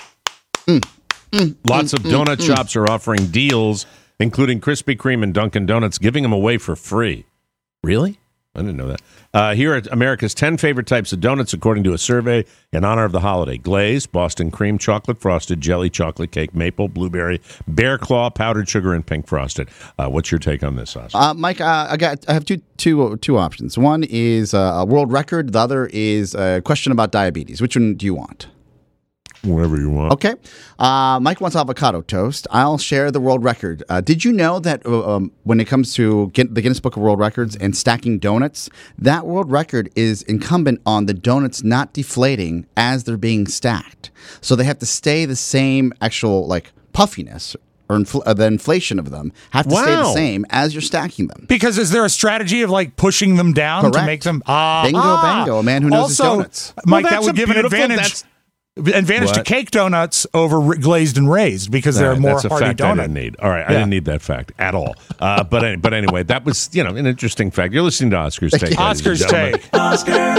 Lots of donut shops are offering deals, including Krispy Kreme and Dunkin' Donuts, giving them away for free. Really? I didn't know that. Uh, here are America's ten favorite types of donuts, according to a survey in honor of the holiday. Glaze, Boston cream, chocolate frosted, jelly, chocolate cake, maple, blueberry, bear claw, powdered sugar, and pink frosted. Uh, what's your take on this, Oscar? Uh, Mike, uh, I got I have two two two options. One is uh, a world record. The other is a question about diabetes. Which one do you want? Whatever you want. Okay. Uh, Mike wants avocado toast. I'll share the world record. Uh, did you know that uh, um, when it comes to get the Guinness Book of World Records and stacking donuts, that world record is incumbent on the donuts not deflating as they're being stacked. So they have to stay the same actual like puffiness or infl- uh, the inflation of them have to stay the Wow. same as you're stacking them. Because is there a strategy of like pushing them down to Correct. make them ah Bingo, ah. bango, a man who knows his also, donuts. Mike, Well, that that's would a give an beautiful- advantage. that's- Advantage to What? cake donuts over r- glazed and raised because they're All right, more that's a hearty fact I donut. didn't need. All right, I Yeah. didn't need that fact at all. Uh, but any, but anyway, that was you know an interesting fact. You're listening to Oscar's Take. ladies and Oscar's gentlemen. Take. Oscar,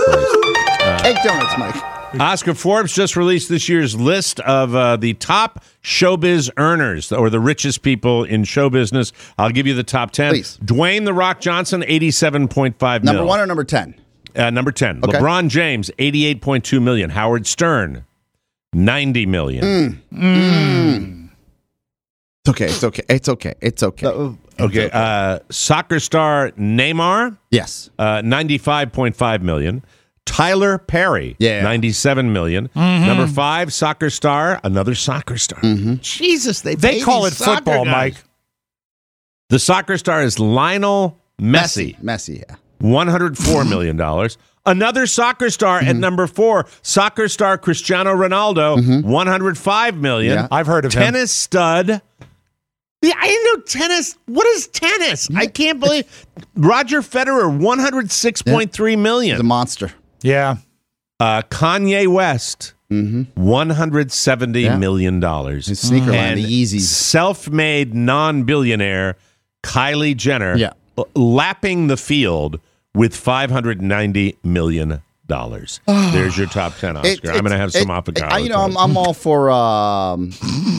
Cake donuts, Mike. Oscar Forbes just released this year's list of uh, the top showbiz earners or the richest people in show business. I'll give you the top ten. Please. Dwayne The Rock Johnson, eighty-seven point five Number mil. one or number ten? Uh, number ten. Okay. LeBron James, eighty-eight point two million. Howard Stern, ninety million. Mm. It's okay. It's okay. It's okay. It's okay. Okay. Uh, soccer star Neymar, Yes. uh, ninety-five point five million. Tyler Perry, Yeah. ninety-seven million. Number five, soccer star, another soccer star. Jesus, they They pay call it these soccer football, guys. Mike. The soccer star is Lionel Messi, Messi, yeah. one hundred four million dollars. Another soccer star at number four, soccer star Cristiano Ronaldo, one hundred five million dollars. Yeah. I've heard of him. Tennis stud. Yeah, I know tennis. What is tennis? I can't believe Roger Federer, one hundred six point three million He's a monster. Yeah. Uh, Kanye West, one hundred seventy Yeah. million dollars. His sneaker line, And the Yeezys. self-made non-billionaire Kylie Jenner, Yeah. l- lapping the field with five hundred ninety million dollars. There's your top ten, Oscar. It- I'm going to it- have some it- avocado. I- You know, I'm, I'm all for um,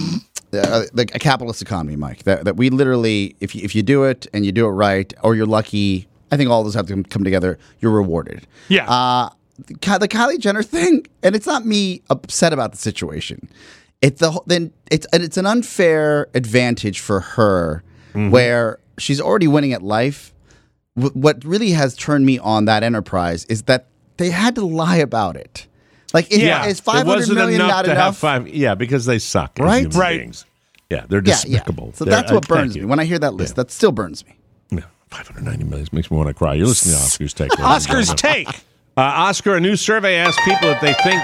uh, like a capitalist economy, Mike. That that we literally, if you, if you do it and you do it right, or you're lucky, I think all those have to come- come together. You're rewarded. Yeah. Uh, the Ky- the Kylie Jenner thing, and it's not me upset about the situation. It's the whole- then it's and it's an unfair advantage for her, where she's already winning at life. W- what really has turned me on that enterprise is that they had to lie about it. Like, is, yeah, is it five hundred wasn't million enough not to enough? have five. Yeah, because they suck. as Right? human Right. beings. Yeah, they're Yeah, despicable. yeah. So They're- that's what uh, thank burns you. me. When I hear that list, that still burns me. Yeah, five hundred ninety million makes me want to cry. You're listening to Oscar's Take. Oscar's Take. Uh, Oscar, a new survey asked people if they think...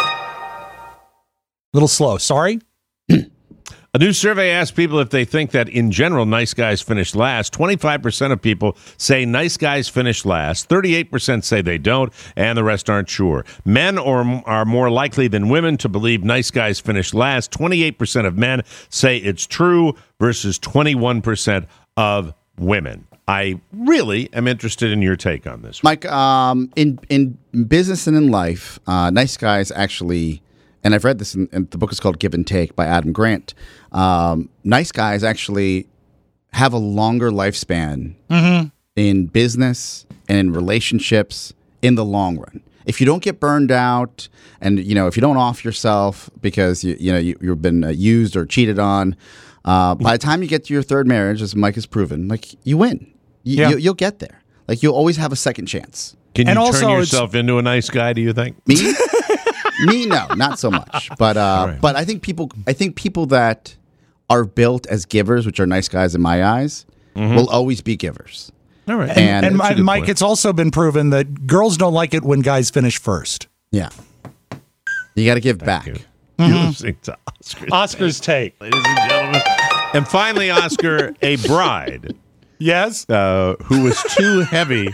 Little slow. Sorry? A new survey asked people if they think that, in general, nice guys finish last. twenty-five percent of people say nice guys finish last. thirty-eight percent say they don't, and the rest aren't sure. Men are, are more likely than women to believe nice guys finish last. twenty-eight percent of men say it's true versus twenty-one percent of women. I really am interested in your take on this. Mike, um, in in business and in life, uh, nice guys actually, and I've read this in, in the book is called Give and Take by Adam Grant. Um, nice guys actually have a longer lifespan Mm-hmm. in business and in relationships in the long run. If you don't get burned out, and you know if you don't off yourself because you you know you, you've been uh, used or cheated on, uh, by the time you get to your third marriage, as Mike has proven, like you win. You, Yeah. you, you'll get there. Like you'll always have a second chance. Can you And turn also it's- yourself into a nice guy, do you think? Me, me, no, not so much. But uh, right. but I think people, I think people that are built as givers, which are nice guys in my eyes, will always be givers. All right. And, And That's a Mi- good Mike, point. it's also been proven that girls don't like it when guys finish first. yeah, you got to give back. you. You're listening to Oscar's, Oscar's Take. ladies and gentlemen. And finally, Oscar, a bride Yes? uh, who was too heavy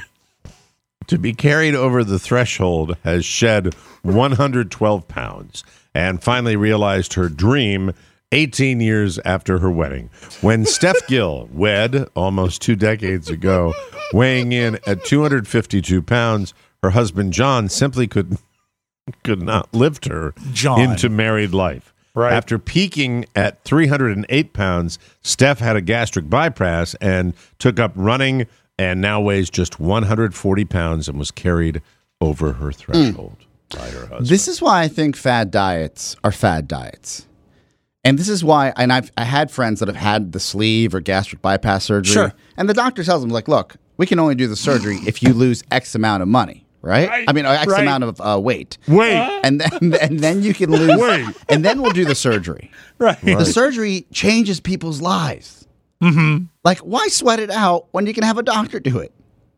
to be carried over the threshold has shed one hundred twelve pounds and finally realized her dream eighteen years after her wedding. When Steph Gill wed almost two decades ago, weighing in at two hundred fifty-two pounds, her husband John simply could, could not lift her John. into married life. Right. After peaking at three hundred eight pounds, Steph had a gastric bypass and took up running and now weighs just one hundred forty pounds and was carried over her threshold by her husband. This is why I think fad diets are fad diets. And this is why, and I've I had friends that have had the sleeve or gastric bypass surgery. Sure. And the doctor tells them, like, look, we can only do the surgery if you lose X amount of money, right? Right. I mean, X Right. amount of uh, weight. Wait. And then, and then you can lose. Wait. And then we'll do the surgery. Right. The surgery changes people's lives. Mm-hmm. Like, why sweat it out when you can have a doctor do it?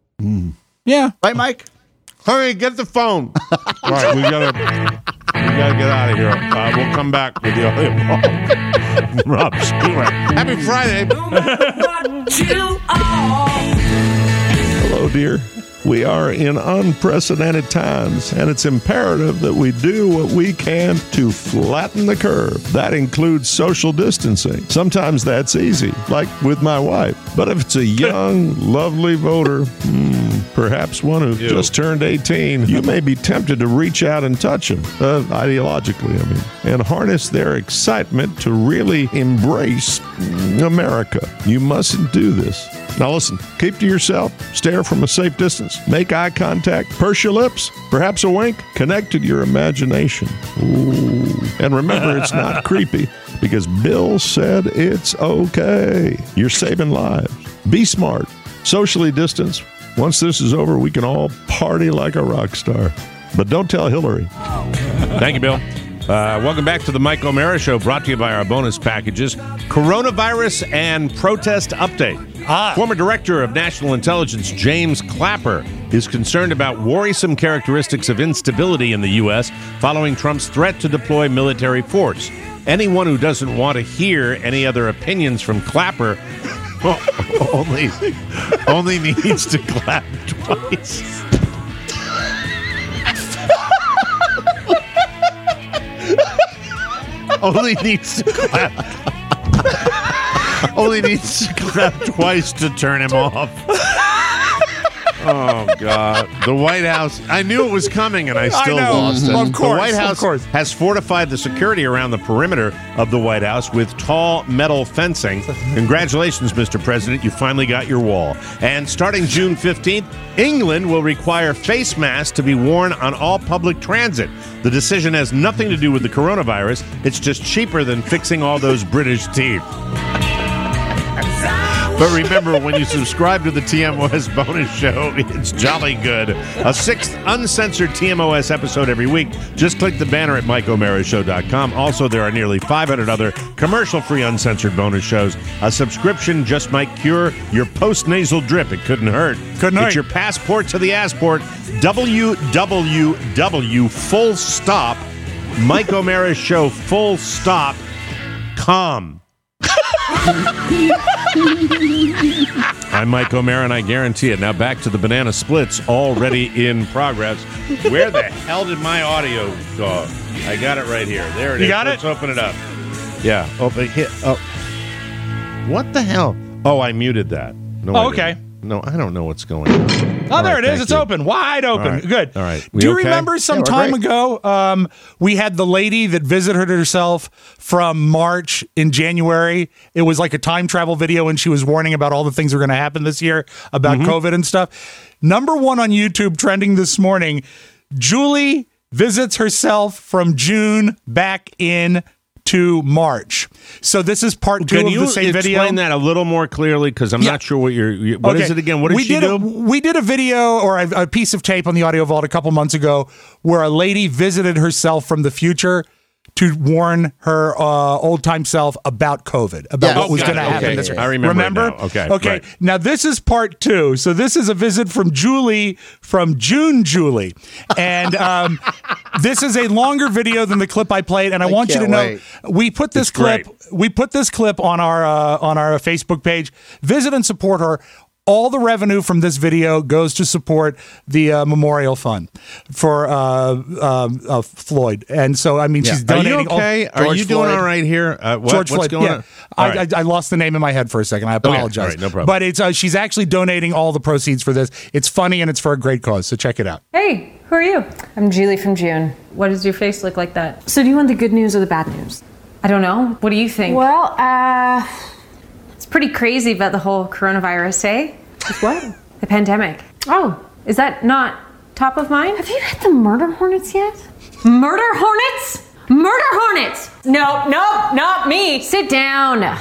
Yeah. Right, Mike? Hurry, get the phone. All right, we gotta, we gotta get out of here. Uh, we'll come back with the audio. Rob Stewart. Happy Friday. Hello, dear. We are in unprecedented times, and it's imperative that we do what we can to flatten the curve. That includes social distancing. Sometimes that's easy, like with my wife. But if it's a young, lovely voter, hmm, perhaps one who just turned eighteen, you may be tempted to reach out and touch them, uh, ideologically, I mean, and harness their excitement to really embrace America. You mustn't do this. Now listen, keep to yourself, stare from a safe distance, make eye contact, purse your lips, perhaps a wink, connect to your imagination. Ooh. And remember, it's not creepy because Bill said it's okay. You're saving lives. Be smart, socially distance. Once this is over, we can all party like a rock star. But don't tell Hillary. Thank you, Bill. Uh, welcome back to the Mike O'Mara Show, brought to you by our bonus packages. Coronavirus and protest update. Ah. Former Director of National Intelligence James Clapper is concerned about worrisome characteristics of instability in the U S following Trump's threat to deploy military force. Anyone who doesn't want to hear any other opinions from Clapper only, only needs to clap twice. Only needs to clap. Only needs to clap twice to turn him off. Oh, God. The White House. I knew it was coming, and I still I know. lost it. Of course, the White of House course. has fortified the security around the perimeter of the White House with tall metal fencing. Congratulations, Mister President. You finally got your wall. And starting June fifteenth, England will require face masks to be worn on all public transit. The decision has nothing to do with the coronavirus. It's just cheaper than fixing all those British teeth. But remember, when you subscribe to the T M O S bonus show, it's jolly good. A sixth uncensored T M O S episode every week. Just click the banner at mike o'mara show dot com. Also, there are nearly five hundred other commercial-free uncensored bonus shows. A subscription just might cure your post-nasal drip. It couldn't hurt. Couldn't hurt. It's your passport to the assport. w w w full stop Mike O'Mara Show full stop com. I'm Mike O'Mara, and I guarantee it. Now back to the banana splits, already in progress. Where the hell did my audio go? I got it right here. There it you is. got Let's it? open it up. Yeah. Open hit. Oh. What the hell? Oh, I muted that. No, Oh, I didn't. okay. No, I don't know what's going on. Oh, All there right, it is. thank It's you. open, wide open. All right. Good. All right. We Do you okay? remember some Yeah, we're time great. ago, um, we had the lady that visited herself from March in January. It was like a time travel video, and she was warning about all the things that were going to happen this year about Mm-hmm. COVID and stuff. Number one on YouTube trending this morning, Julie visits herself from June back in to March. So this is part two Can of you the same explain video. that a little more clearly? Because I'm Yeah. not sure what you're. You, what is Okay. it again? What did we she did do? A, we did a video or a, a piece of tape on the Audio Vault a couple months ago where a lady visited herself from the future to warn her uh, old-time self about COVID, about Yeah. what was Got going to it. happen. Okay. this year. I remember it Remember? now. Okay, Okay. right. Now this is part two. So this is a visit from Julie from June Julie, and um, this is a longer video than the clip I played. And I, I want you to can't know wait. we put this It's clip. great. We put this clip on our uh, on our Facebook page. Visit and support her. All the revenue from this video goes to support the uh, memorial fund for uh, um, uh, Floyd, and so I mean Yeah. she's Are you donating. all- okay? Are George you doing Floyd. all right here? Uh, what, George what's Floyd. going yeah, on? I, All right. I, I lost the name in my head for a second. I all apologize. right, no problem. But it's uh, she's actually donating all the proceeds for this. It's funny and it's for a great cause. So check it out. Hey, who are you? I'm Julie from June. What does your face look like that? So do you want the good news or the bad news? I don't know. What do you think? Well, uh, it's pretty crazy about the whole coronavirus, eh? What? The pandemic. Oh, is that not top of mind? Have you hit the murder hornets yet? Murder hornets? Murder hornets! No, no, not me. Sit down.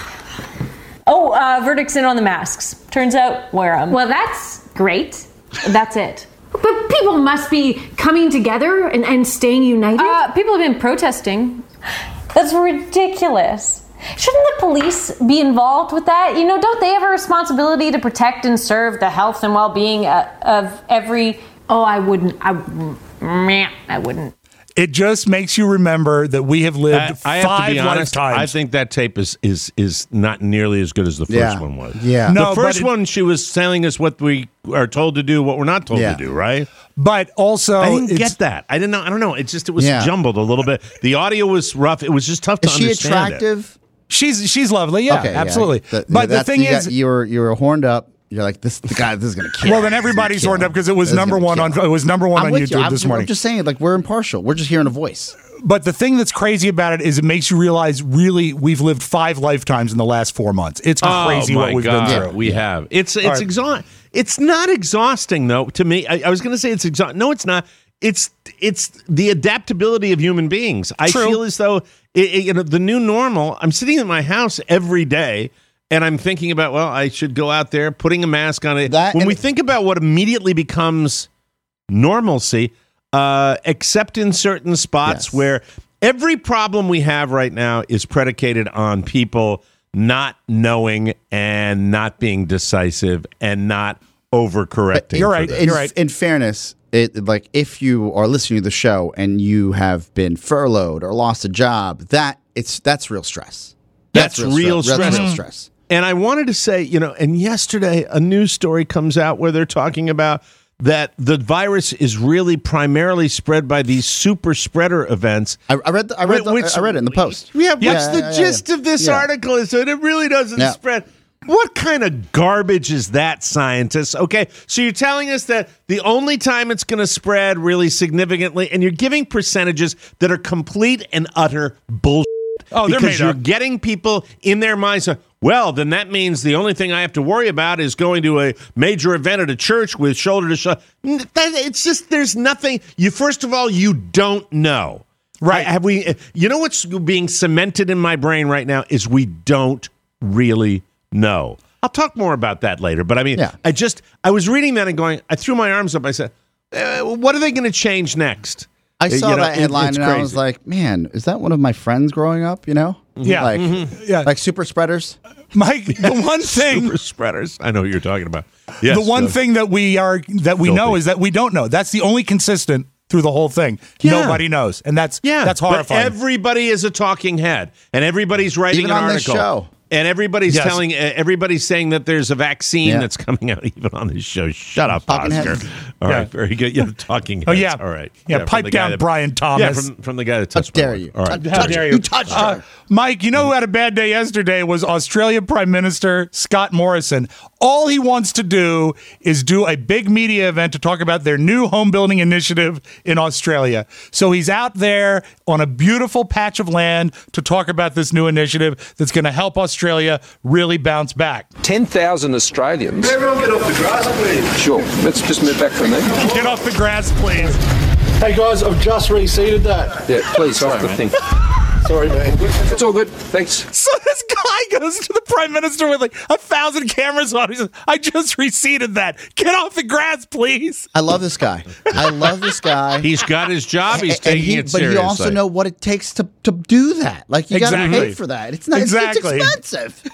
Oh, uh, verdict's in on the masks. Turns out, wear them. Well, that's great. That's it. But people must be coming together and, and staying united. Uh, people have been protesting. That's ridiculous. Shouldn't the police be involved with that? You know, don't they have a responsibility to protect and serve the health and well-being uh, of every... Oh, I wouldn't. I, meh, I wouldn't. It just makes you remember that we have lived I, I have five to be honest. lifetimes. I think that tape is is is not nearly as good as the first Yeah. one was. Yeah. The No, but first it- one, she was telling us what we are told to do, what we're not told Yeah. to do. Right? but also, I didn't it's, get that. I didn't know. I don't know. It's just it was Yeah. jumbled a little bit. The audio was rough. It was just tough to Is she understand. it. attractive? she's she's lovely. Yeah, Okay, yeah. absolutely. The- but the that's- thing you got- is, you were you were horned up. You're like this. The guy. This is gonna kill. well, then This is gonna everybody's kill horned him. up because it was This is number gonna one kill on him. it was number one I'm on with YouTube you. I'm, this I'm morning. just saying, like we're impartial. We're just hearing a voice. But the thing that's crazy about it is it makes you realize really we've lived five lifetimes in the last four months. It's crazy oh my what we've God, been through. We have. It's it's All right. exhausting. It's not exhausting though. To me, I, I was going to say it's exhausting. No, it's not. It's it's the adaptability of human beings. I True. feel as though it, it, you know the new normal. I'm sitting in my house every day. And I'm thinking about, well, I should go out there, putting a mask on it. That when and- we think about what immediately becomes normalcy, uh, except in certain spots Yes. where every problem we have right now is predicated on people not knowing and not being decisive and not overcorrecting. You're for right. this. In, You're right. in fairness, it like if you are listening to the show and you have been furloughed or lost a job, that it's that's real stress. That's real stre- stress. That's real Mm-hmm. stress. And I wanted to say, you know, and yesterday a news story comes out where they're talking about that the virus is really primarily spread by these super spreader events. I, I read. The, I read. The, Which- I read it in the post. Yeah, what's Yeah, the yeah, yeah, gist yeah. of this Yeah. article is that it really doesn't Yeah. spread. What kind of garbage is that, scientists? Okay, so you're telling us that the only time it's going to spread really significantly, and you're giving percentages that are complete and utter bullshit. Oh, they're because made you're up. getting people in their minds. uh, Well, then that means the only thing I have to worry about is going to a major event at a church with shoulder to shoulder. N- that- It's just there's nothing. You first of all, you don't know. Right. Have we? You know what's being cemented in my brain right now is we don't really know. I'll talk more about that later. But I mean, Yeah. I just I was reading that and going, I threw my arms up. I said, uh, what are they going to change next? I Uh, saw you know, that it- headline it's and I was crazy. like, man, is that one of my friends growing up? You know? Yeah. Like, Mhm. Yeah. like super spreaders. Mike, the one thing super spreaders. I know what you're talking about. Yes, the one uh, thing that we are that we Filthy. know is that we don't know. That's the only consistent through the whole thing. Yeah. Nobody knows, and that's Yeah, that's but horrifying. everybody is a talking head, and everybody's writing Even an on this article. show. And everybody's Yes. telling, uh, everybody's saying that there's a vaccine Yeah. that's coming out even on this show. Shut up, Talking Oscar. heads. All Yeah. right, very good. Yeah, talking heads. Oh, yeah. All right. Yeah, from pipe the guy down, that- Brian Thomas. Yeah, from, from the guy that How touched my dare wife. you? All right. Touch- How touch- dare you touched Uh, her. Mike, you know who had a bad day yesterday was Australia Prime Minister Scott Morrison. All he wants to do is do a big media event to talk about their new home building initiative in Australia. So he's out there on a beautiful patch of land to talk about this new initiative that's going to help Australia really bounce back. ten thousand Australians. Everyone get off the grass, please. Sure, let's just move back from there. Get off the grass, please. Hey guys, I've just reseated that. Yeah, please, off the thing. Sorry, man. It's all good, thanks. So this guy goes to the prime minister with like a thousand cameras on. He says, I just reseated that. Get off the grass, please. I love this guy. I love this guy. He's got his job. He's And taking he- it but seriously. he also know what it takes to, to do that. Like you got to Exactly. pay for that. It's not. it's- Exactly. It's, expensive.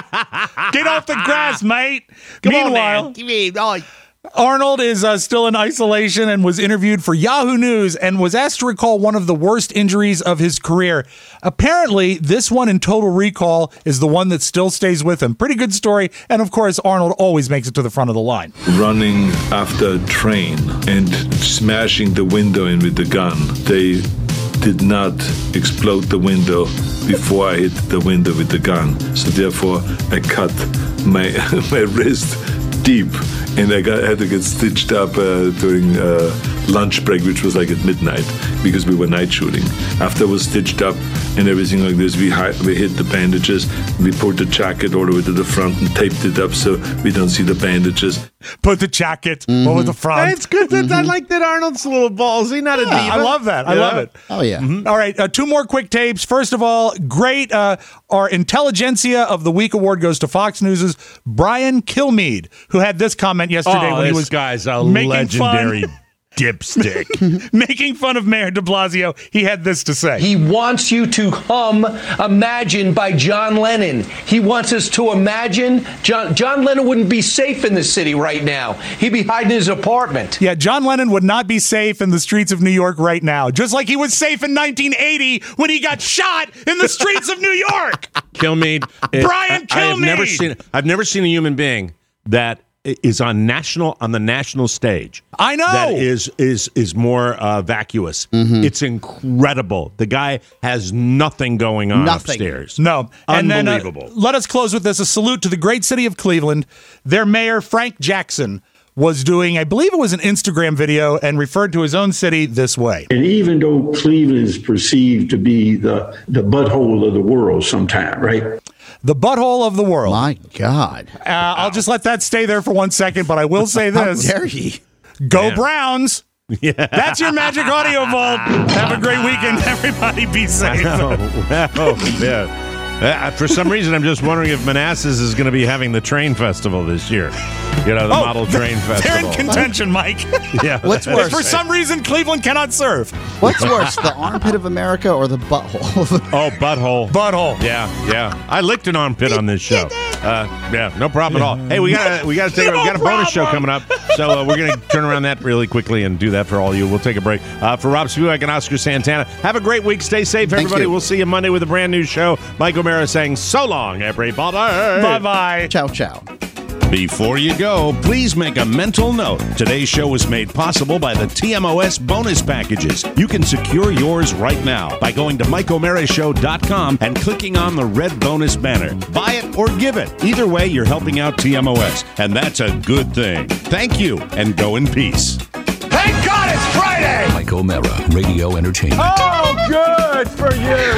Get off the grass, mate. Come on, Meanwhile, man. Give me- oh, Arnold is uh, still in isolation and was interviewed for Yahoo News and was asked to recall one of the worst injuries of his career. Apparently, this one in Total Recall is the one that still stays with him. Pretty good story. And of course, Arnold always makes it to the front of the line. Running after a train and smashing the window in with the gun. They did not explode the window before I hit the window with the gun. So therefore, I cut my my wrist deep, and I got had to get stitched up uh, during uh, lunch break, which was like at midnight, because we were night shooting. After I was stitched up and everything like this, we hi- we hid the bandages, we pulled the jacket all the way to the front and taped it up so we don't see the bandages. Put the jacket over the front. It's good that I like that Arnold's a little ballsy, not a diva. I love that. I Yeah. love it. Oh yeah. All right, uh, two more quick tapes. First of all, great. Uh, our Intelligentsia of the Week award goes to Fox News' Brian Kilmeade, who had this comment yesterday Oh, when he this was guy's a making legendary fun, dipstick. making fun of Mayor de Blasio. He had this to say. He wants you to hum Imagine by John Lennon. He wants us to imagine John, John Lennon wouldn't be safe in the city right now. He'd be hiding in his apartment. Yeah, John Lennon would not be safe in the streets of New York right now, just like he was safe in nineteen eighty when he got shot in the streets of New York. Kilmeade. Brian I, I have never Kilmeade. seen. I've never seen a human being that is on national on the national stage. I know. That is is is more uh, vacuous. It's incredible. The guy has nothing going on Nothing. upstairs. No. And then, uh, Unbelievable. let us close with this. A salute to the great city of Cleveland. Their mayor, Frank Jackson, was doing, I believe it was an Instagram video, and referred to his own city this way. And even though Cleveland is perceived to be the, the butthole of the world sometime, right? The butthole of the world. My God. Uh, I'll just let that stay there for one second, but I will say How this. dare he? Go Man. Browns. Yeah. That's your Magic Audio Vault. Have a great weekend, everybody. Be safe. Oh, oh, yeah. Uh, for some reason, I'm just wondering if Manassas is going to be having the train festival this year. You know, the Oh, model train They're festival. in contention, Mike. Yeah. What's If worse? for some reason Cleveland cannot serve. What's worse, the armpit of America or the butthole? Oh, butthole. Butthole. Yeah, yeah. I licked an armpit on this show. Uh, yeah, no problem at all. Hey, we got we got to take we got a bonus show coming up, so uh, we're gonna turn around that really quickly and do that for all you. We'll take a break. Uh, for Rob Spivak and Oscar Santana, have a great week. Stay safe, Thank everybody. you. We'll see you Monday with a brand new show. Mike O'Mara saying so long, everybody. Bye bye. Ciao, ciao. Before you go, please make a mental note. Today's show was made possible by the T M O S bonus packages. You can secure yours right now by going to mike o'mara show dot com and clicking on the red bonus banner. Buy it or give it. Either way, you're helping out T M O S, and that's a good thing. Thank you, and go in peace. Thank God it's Friday! Mike O'Mara, Radio Entertainment. Oh, good for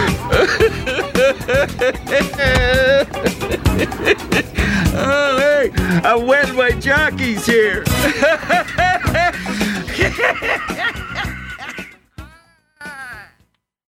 you! Oh, hey, I wet my jockeys here.